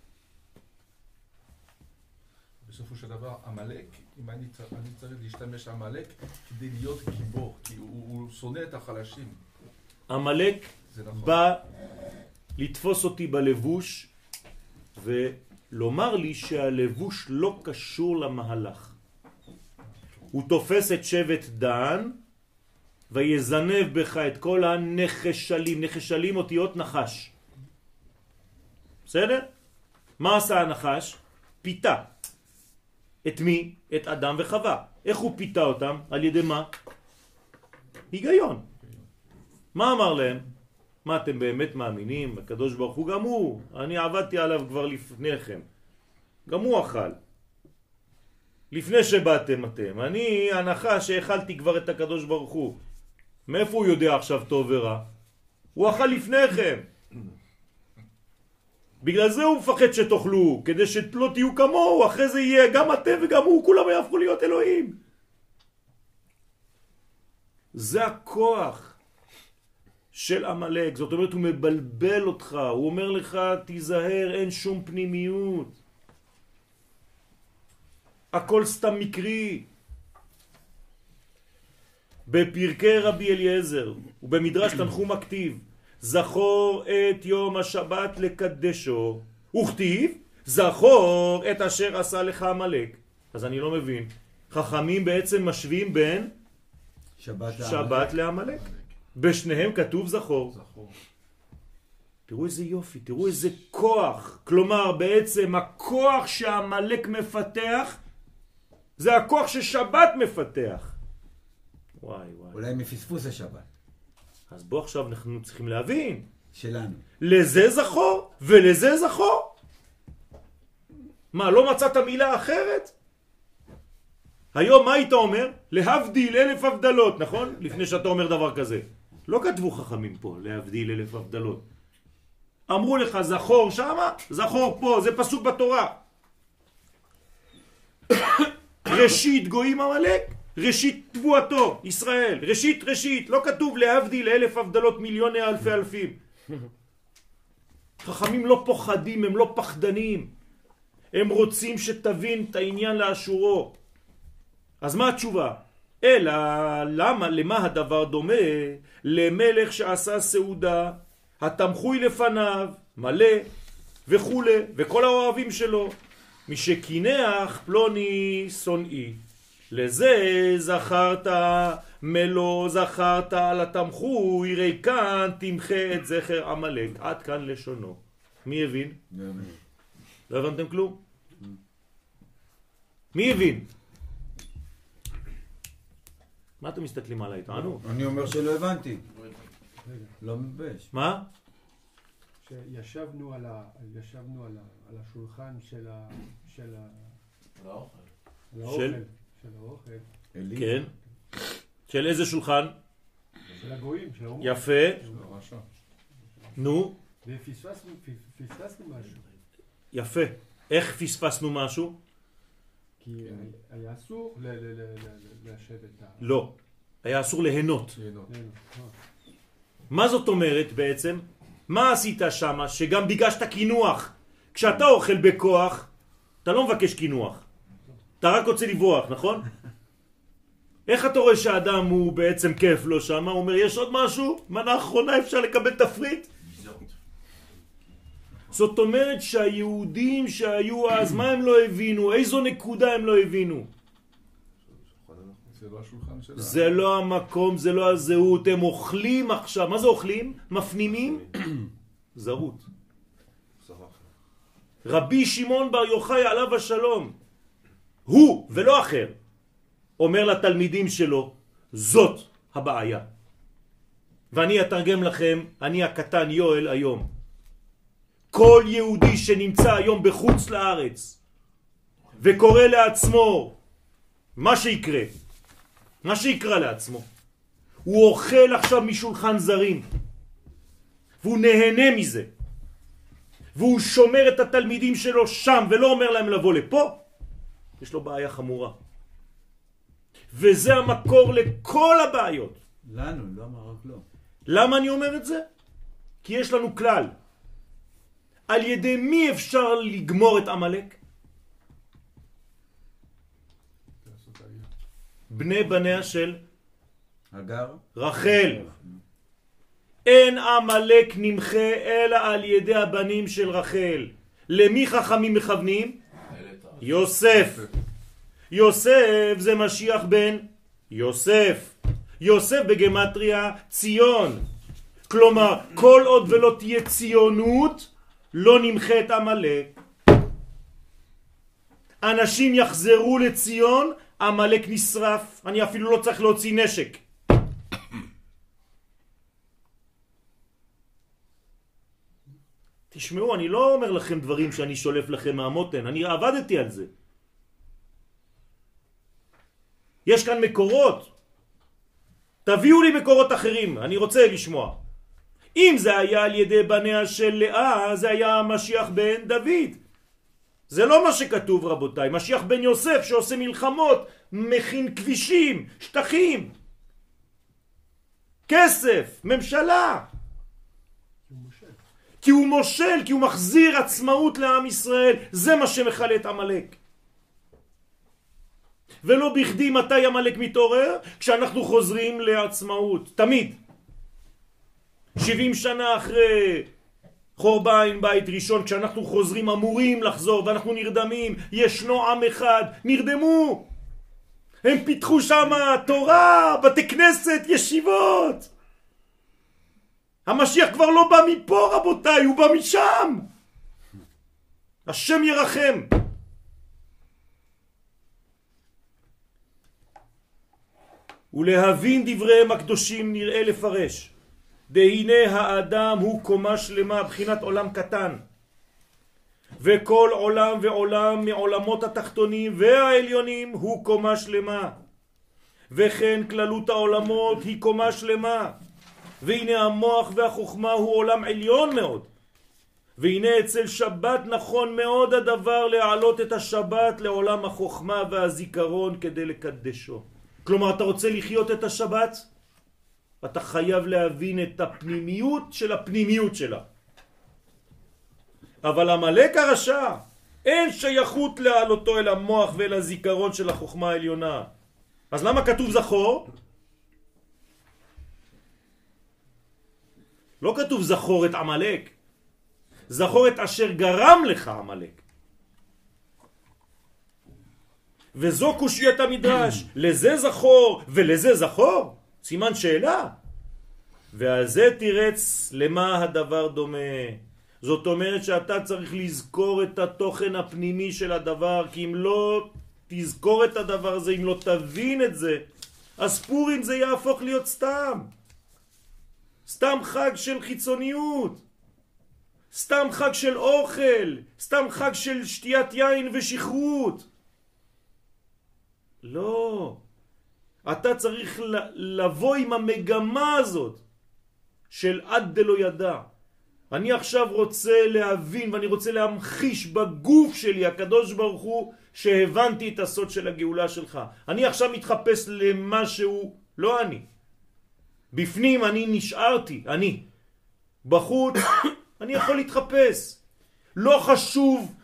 בסופו של דבר, המלאק, אם אני צריך להשתמש המלאק כדי להיות גיבור, כי הוא שונא את החלשים. המלאק נכון. בא לתפוס אותי בלבוש ולומר לי שהלבוש לא קשור למהלך. הוא תופס את שבט דן ויזנב בך את כל הנחשלים, נחשלים אותיות נחש. בסדר? מה עשה הנחש? פיתה. את מי? את אדם וחווה. איך הוא פיתה אותם? על ידי מה? היגיון. מה אמר להם? מה אתם באמת מאמינים? הקדוש ברוך הוא גם הוא. אני עבדתי עליו כבר לפניכם. גם הוא אכל. לפני שבאתם אתם. אני הנחש שאכלתי כבר את הקדוש ברוך הוא. מאיפה הוא יודע עכשיו טוב ורע? הוא אכל לפניכם. בגלל זה הוא מפחד שתאכלו, כדי שלא תהיו כמוהו, אחרי זה יהיה גם אתם וגם הוא, כולם יהפכו להיות אלוהים. זה הכוח של עמלק, זאת אומרת הוא מבלבל אותך, הוא אומר לך תיזהר, אין שום פנימיות. הכל סתם מקרי. בפרקי רבי אליעזר ובמדרש תנחום הכתיב, זכור את יום השבת לקדשו, וכתיב זכור את אשר עשה לך עמלק. אז אני לא מבין, חכמים בעצם משווים בין שבת לעמלק. בשניהם כתוב זכור. תראו איזה יופי, תראו איזה כוח. כלומר בעצם הכוח שהעמלק מפתח זה הכוח ששבת מפתח. וואי וואי. אולי מפספוס השבת. אז בוא עכשיו אנחנו צריכים להבין. שלנו. לזה זכור ולזה זכור. מה, לא מצאת מילה אחרת? היום מה היית אומר? להבדיל 1000 הבדלות, נכון? לפני שאתה אומר דבר כזה. לא כתבו חכמים פה, להבדיל 1000 הבדלות. אמרו לך זכור שמה, זכור פה, זה פסוק בתורה. ראשית גויים עמלק, ראשית תבואתו, ישראל. ראשית, לא כתוב להבדיל 1000 הבדלות, מיליוני אלפים. חכמים לא פוחדים, הם לא פחדנים. הם רוצים שתבין את העניין לאשורו. אז מה התשובה? אלא למה הדבר דומה למלך שעשה סעודה, התמחוי לפניו, מלא וכו', וכל האוהבים שלו, משכינח פלוני שונאי. לזה זכרת מלוא זכרת על התמחוי, ריקן תמחה את זכר עמלק. עד כאן לשונו. מי הבין? לא הבנתם כלום? מי הבין? מה אתם מסתכלים עליי? תענו. אני אומר שלא הבנתי. לא מבש. מה? שישבנו על השולחן של האוכל. כן. של איזה שולחן? של הגויים, של האומה. יפה. נו. ופספסנו משהו. יפה. איך פספסנו משהו? כי היה אסור לשבת. לא. היה אסור ליהנות. מה זאת אומרת בעצם? מה עשית שמה? שגם ביקשת כינוח. כשאתה אוכל בכוח, אתה לא מבקש כינוח. אתה רק רוצה לברוח, נכון? איך אתה רואה שהאדם הוא בעצם כיף לו שמה? הוא אומר, יש עוד משהו? מנה האחרונה אפשר לקבל תפריט? זאת אומרת שהיהודים שהיו אז, מה הם לא הבינו? איזו נקודה הם לא הבינו? זה לא השולחן שלה. זה לא המקום, זה לא הזהות. הם אוכלים עכשיו. מה זה אוכלים? מפנימים? זרות. רבי שמעון בר יוחאי עליו השלום, הוא ולא אחר, אומר לתלמידים שלו, זאת הבעיה. ואני אתרגם לכם, אני הקטן יואל היום. כל יהודי שנמצא היום בחוץ לארץ וקורא לעצמו מה שיקרא לעצמו, הוא אוכל עכשיו משולחן זרים והוא נהנה מזה והוא שומר את התלמידים שלו שם ולא אומר להם לבוא לפה, יש לו בעיה חמורה. וזה המקור לכל הבעיות. לנו, לא אמר רק לא. למה אני אומר את זה? כי יש לנו כלל. על ידי מי אפשר לגמור את עמלק? בני בניה של הגר? רחל. אין עמלק נמחה אלא על ידי הבנים של רחל. למי חכמים מכוונים? יוסף. יוסף זה משיח בן יוסף. יוסף בגמטריה ציון. כלומר, כל עוד ולא תהיה ציונות, לא נמחה את עמלק. אנשים יחזרו לציון, עמלק נשרף. אני אפילו לא צריך להוציא נשק. תשמעו, אני לא אומר לכם דברים שאני שולף לכם מהמותן, אני עבדתי על זה. יש כאן מקורות. תביאו לי מקורות אחרים, אני רוצה לשמוע. אם זה היה על ידי בניה של לאה, זה היה המשיח בן דוד. זה לא מה שכתוב רבותיי. משיח בן יוסף שעושה מלחמות, מכין כבישים, שטחים, כסף, ממשלה. כי הוא מושל, כי הוא מחזיר עצמאות לעם ישראל. זה מה שמחלה את עמלק. ולא בכדי מתי עמלק מתעורר? כשאנחנו חוזרים לעצמאות. תמיד. 70 שנה אחרי חורבן בית ראשון, כשאנחנו חוזרים אמורים לחזור ואנחנו נרדמים. ישנו עם אחד, נרדמו. הם פיתחו שם תורה, בתי כנסת, ישיבות. המשיח כבר לא בא מפה רבותיי, הוא בא משם. השם ירחם. ולהבין דבריהם הקדושים נראה לפרש. דהנה האדם הוא קומה שלמה, בחינת עולם קטן. וכל עולם ועולם מעולמות התחתונים והעליונים הוא קומה שלמה. וכן כללות העולמות היא קומה שלמה. והנה המוח והחוכמה הוא עולם עליון מאוד. והנה אצל שבת נכון מאוד הדבר להעלות את השבת לעולם החוכמה והזיכרון כדי לקדשו. כלומר, אתה רוצה לחיות את השבת? אתה חייב להבין את הפנימיות של הפנימיות שלה. אבל עמלק הרשע, אין שייכות להעלותו אל המוח ואל הזיכרון של החוכמה העליונה. אז למה כתוב זכור? לא כתוב זכור את עמלק. זכור את אשר גרם לך עמלק. וזו קושיית המדרש. לזה זכור ולזה זכור? סימן שאלה. ועל זה תירץ למה הדבר דומה. זאת אומרת שאתה צריך לזכור את התוכן הפנימי של הדבר, כי אם לא תזכור את הדבר הזה, אם לא תבין את זה, אז פורים זה יהפוך להיות סתם חג של חיצוניות, סתם חג של אוכל, סתם חג של שתיית יין ושכרות. לא. אתה צריך לבוא עם המגמה הזאת של עד דלא ידע. אני עכשיו רוצה להבין ואני רוצה להמחיש בגוף שלי, הקדוש ברוך הוא, שהבנתי את הסוד של הגאולה שלך. אני עכשיו מתחפש למשהו, לא אני. בפנים אני נשארתי, אני. בחוץ אני יכול להתחפש. לא חשוב.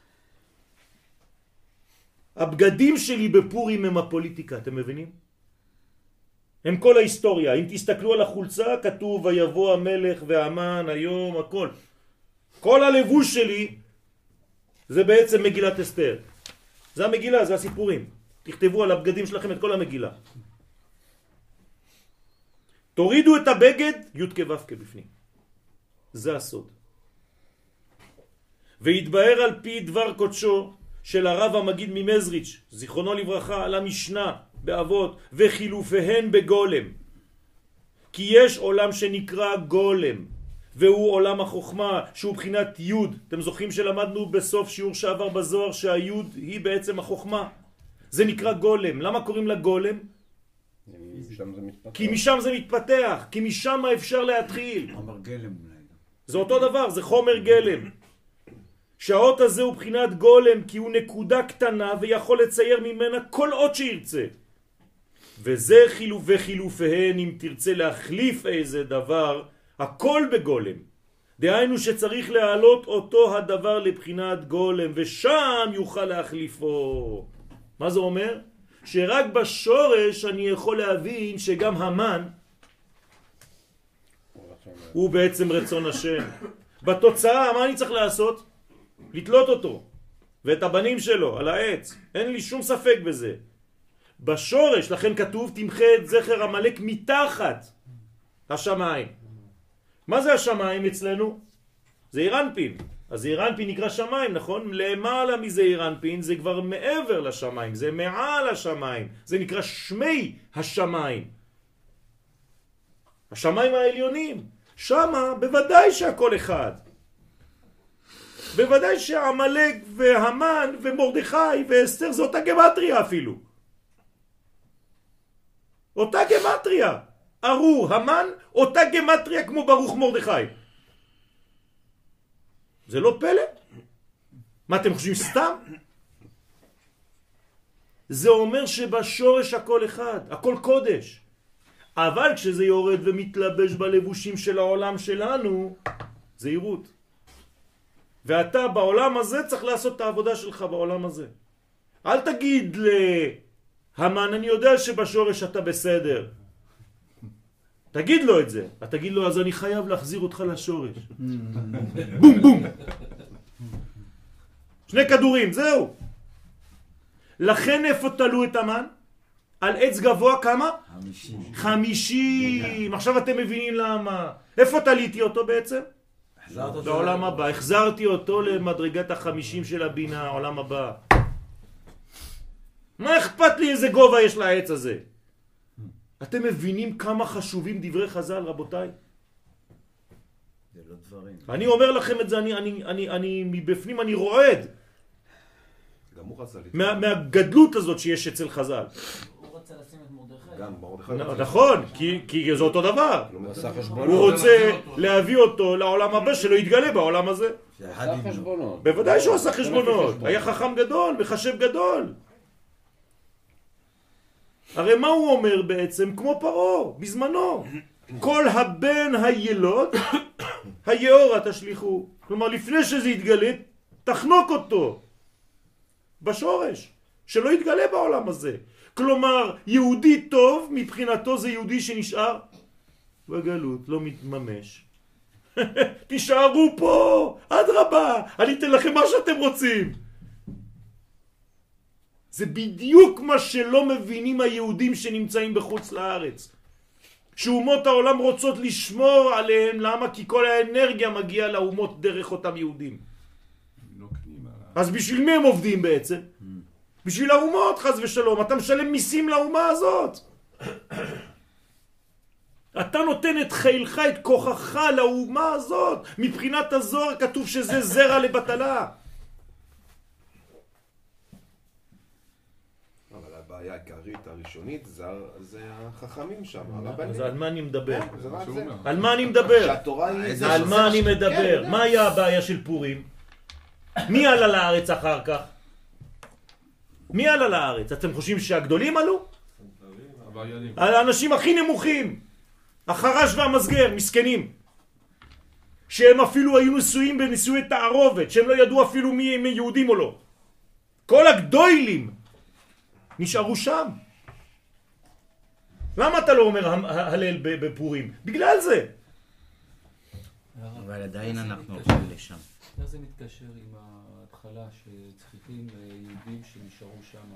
הבגדים שלי בפורים הם הפוליטיקה, אתם מבינים? הם כל ההיסטוריה. אם תסתכלו על החולצה, כתוב ויבוא המלך והמן היום, הכל. כל הלבוש שלי זה בעצם מגילת אסתר. זה המגילה, זה הסיפורים. תכתבו על הבגדים שלכם את כל המגילה. תורידו את הבגד, י' כו' כבפנים. זה הסוד. והתבהר על פי דבר קודשו של הרב המגיד ממזריץ', זיכרונו לברכה, על המשנה באבות, וחילופיהן בגולם. כי יש עולם שנקרא גולם, והוא עולם החוכמה, שהוא בחינת יוד. אתם זוכרים שלמדנו בסוף שיעור שעבר בזוהר שהיוד היא בעצם החוכמה. זה נקרא גולם. למה קוראים לה גולם? כי משם זה מתפתח, כי משם אפשר להתחיל. חומר גלם. זה אותו דבר, זה חומר גלם. שהאות הזה הוא בחינת גולם, כי הוא נקודה קטנה ויכול לצייר ממנה כל אות שירצה. וזה חילופיהן, אם תרצה להחליף איזה דבר, הכל בגולם. דהיינו שצריך להעלות אותו הדבר לבחינת גולם, ושם יוכל להחליפו. מה זה אומר? שרק בשורש אני יכול להבין שגם המן הוא בעצם רצון השם. בתוצאה, מה אני צריך לעשות? לתלות אותו ואת הבנים שלו על העץ. אין לי שום ספק בזה. בשורש, לכן כתוב תמחה את זכר עמלק מתחת השמיים. מה זה השמיים אצלנו? זה אירנפין. אז אירנפין נקרא שמיים, נכון? למעלה מזה אירנפין זה כבר מעבר לשמיים, זה מעל השמיים, זה נקרא שמי השמיים. השמיים העליונים, שמה בוודאי שהכל אחד. בוודאי שהעמלק והמן ומרדכי ואסתר זה אותה גמטריה אפילו. אותה גמטריה. ארור, המן, אותה גמטריה כמו ברוך מרדכי. זה לא פלא? מה אתם חושבים סתם? זה אומר שבשורש הכל אחד, הכל קודש. אבל כשזה יורד ומתלבש בלבושים של העולם שלנו, זה עירות. ואתה בעולם הזה צריך לעשות את העבודה שלך בעולם הזה. אל תגיד להמן, אני יודע שבשורש אתה בסדר. תגיד לו את זה. אתה תגיד לו, אז אני חייב להחזיר אותך לשורש. בום בום. 2 כדורים, זהו. לכן איפה תלו את המן? על עץ גבוה כמה? 50. עכשיו אתם מבינים למה. איפה תליתי אותו בעצם? בעולם הבא. החזרתי אותו למדרגת 50 של הבינה, העולם הבא. מה אכפת לי איזה גובה יש לעץ הזה? אתם מבינים כמה חשובים דברי חז"ל, רבותיי? זה לא דברים. אני אומר לכם את זה, אני מבפנים, אני רועד. גם הוא רצה מהגדלות הזאת שיש אצל חז"ל. הוא רצה לשים את מרדכי. גם מרדכי. נכון, כי זה אותו דבר. הוא עשה חשבונות. הוא רוצה להביא אותו לעולם הבא שלא יתגלה בעולם הזה. עשה חשבונות. בוודאי שהוא עשה חשבונות. היה חכם גדול, מחשב גדול. הרי מה הוא אומר בעצם? כמו פרעה, בזמנו. כל הבן הילוד, היאורה תשליחו. כלומר, לפני שזה יתגלה, תחנוק אותו. בשורש. שלא יתגלה בעולם הזה. כלומר, יהודי טוב, מבחינתו זה יהודי שנשאר בגלות, לא מתממש. תישארו פה, עד רבה, אני אתן לכם מה שאתם רוצים. זה בדיוק מה שלא מבינים היהודים שנמצאים בחוץ לארץ. שאומות העולם רוצות לשמור עליהם, למה? כי כל האנרגיה מגיעה לאומות דרך אותם יהודים. אז בשביל מי הם עובדים בעצם? בשביל האומות, חס ושלום. אתה משלם מיסים לאומה הזאת. אתה נותן את חילך, את כוחך לאומה הזאת. מבחינת הזוהר כתוב שזה זרע לבטלה. אבל הבעיה העיקרית הראשונית זה החכמים שם. אז על מה אני מדבר? זה רק זה. על מה אני מדבר? שהתורה היא... על מה אני מדבר? מה היה הבעיה של פורים? מי עלה לארץ אחר כך? מי עלה לארץ? אתם חושבים שהגדולים עלו? האנשים הכי נמוכים. החרש והמסגר, מסכנים. שהם אפילו היו נשואים בנישואי תערובת, שהם לא ידעו אפילו מי הם יהודים או לא. כל הגדולים נשארו שם. למה אתה לא אומר הלל בפורים? בגלל זה. אבל עדיין אנחנו הולכים לשם. איך זה מתקשר עם ההתחלה שצריכים יהודים שנשארו שם,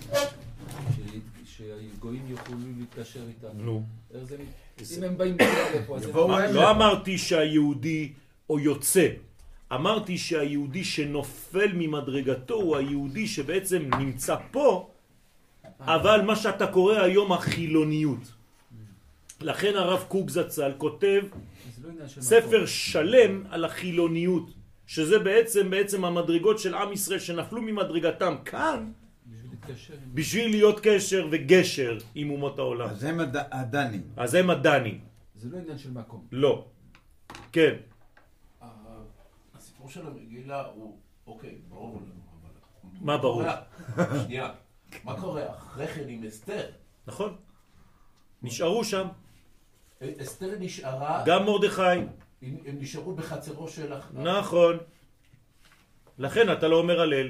שהגויים יוכלו להתקשר איתם? נו. איך זה אם הם באים לפה, אז לא אמרתי שהיהודי או יוצא. אמרתי שהיהודי שנופל ממדרגתו הוא היהודי שבעצם נמצא פה, אבל מה שאתה קורא היום החילוניות. לכן הרב קוק זצ"ל כותב ספר שלם על החילוניות, שזה בעצם המדרגות של עם ישראל שנפלו ממדרגתם כאן, בשביל להיות קשר וגשר עם אומות העולם. אז הם הדנים. אז הם הדנים. זה לא עניין של מקום. לא. כן. הסיפור של המגילה הוא, אוקיי, ברור לנו, אבל... מה ברור? שנייה. מה קורה אחרי כן עם אסתר? נכון. נשארו שם. אסתר נשארה... גם מרדכי. הם נשארו בחצרו של... נכון. לכן אתה לא אומר הלל.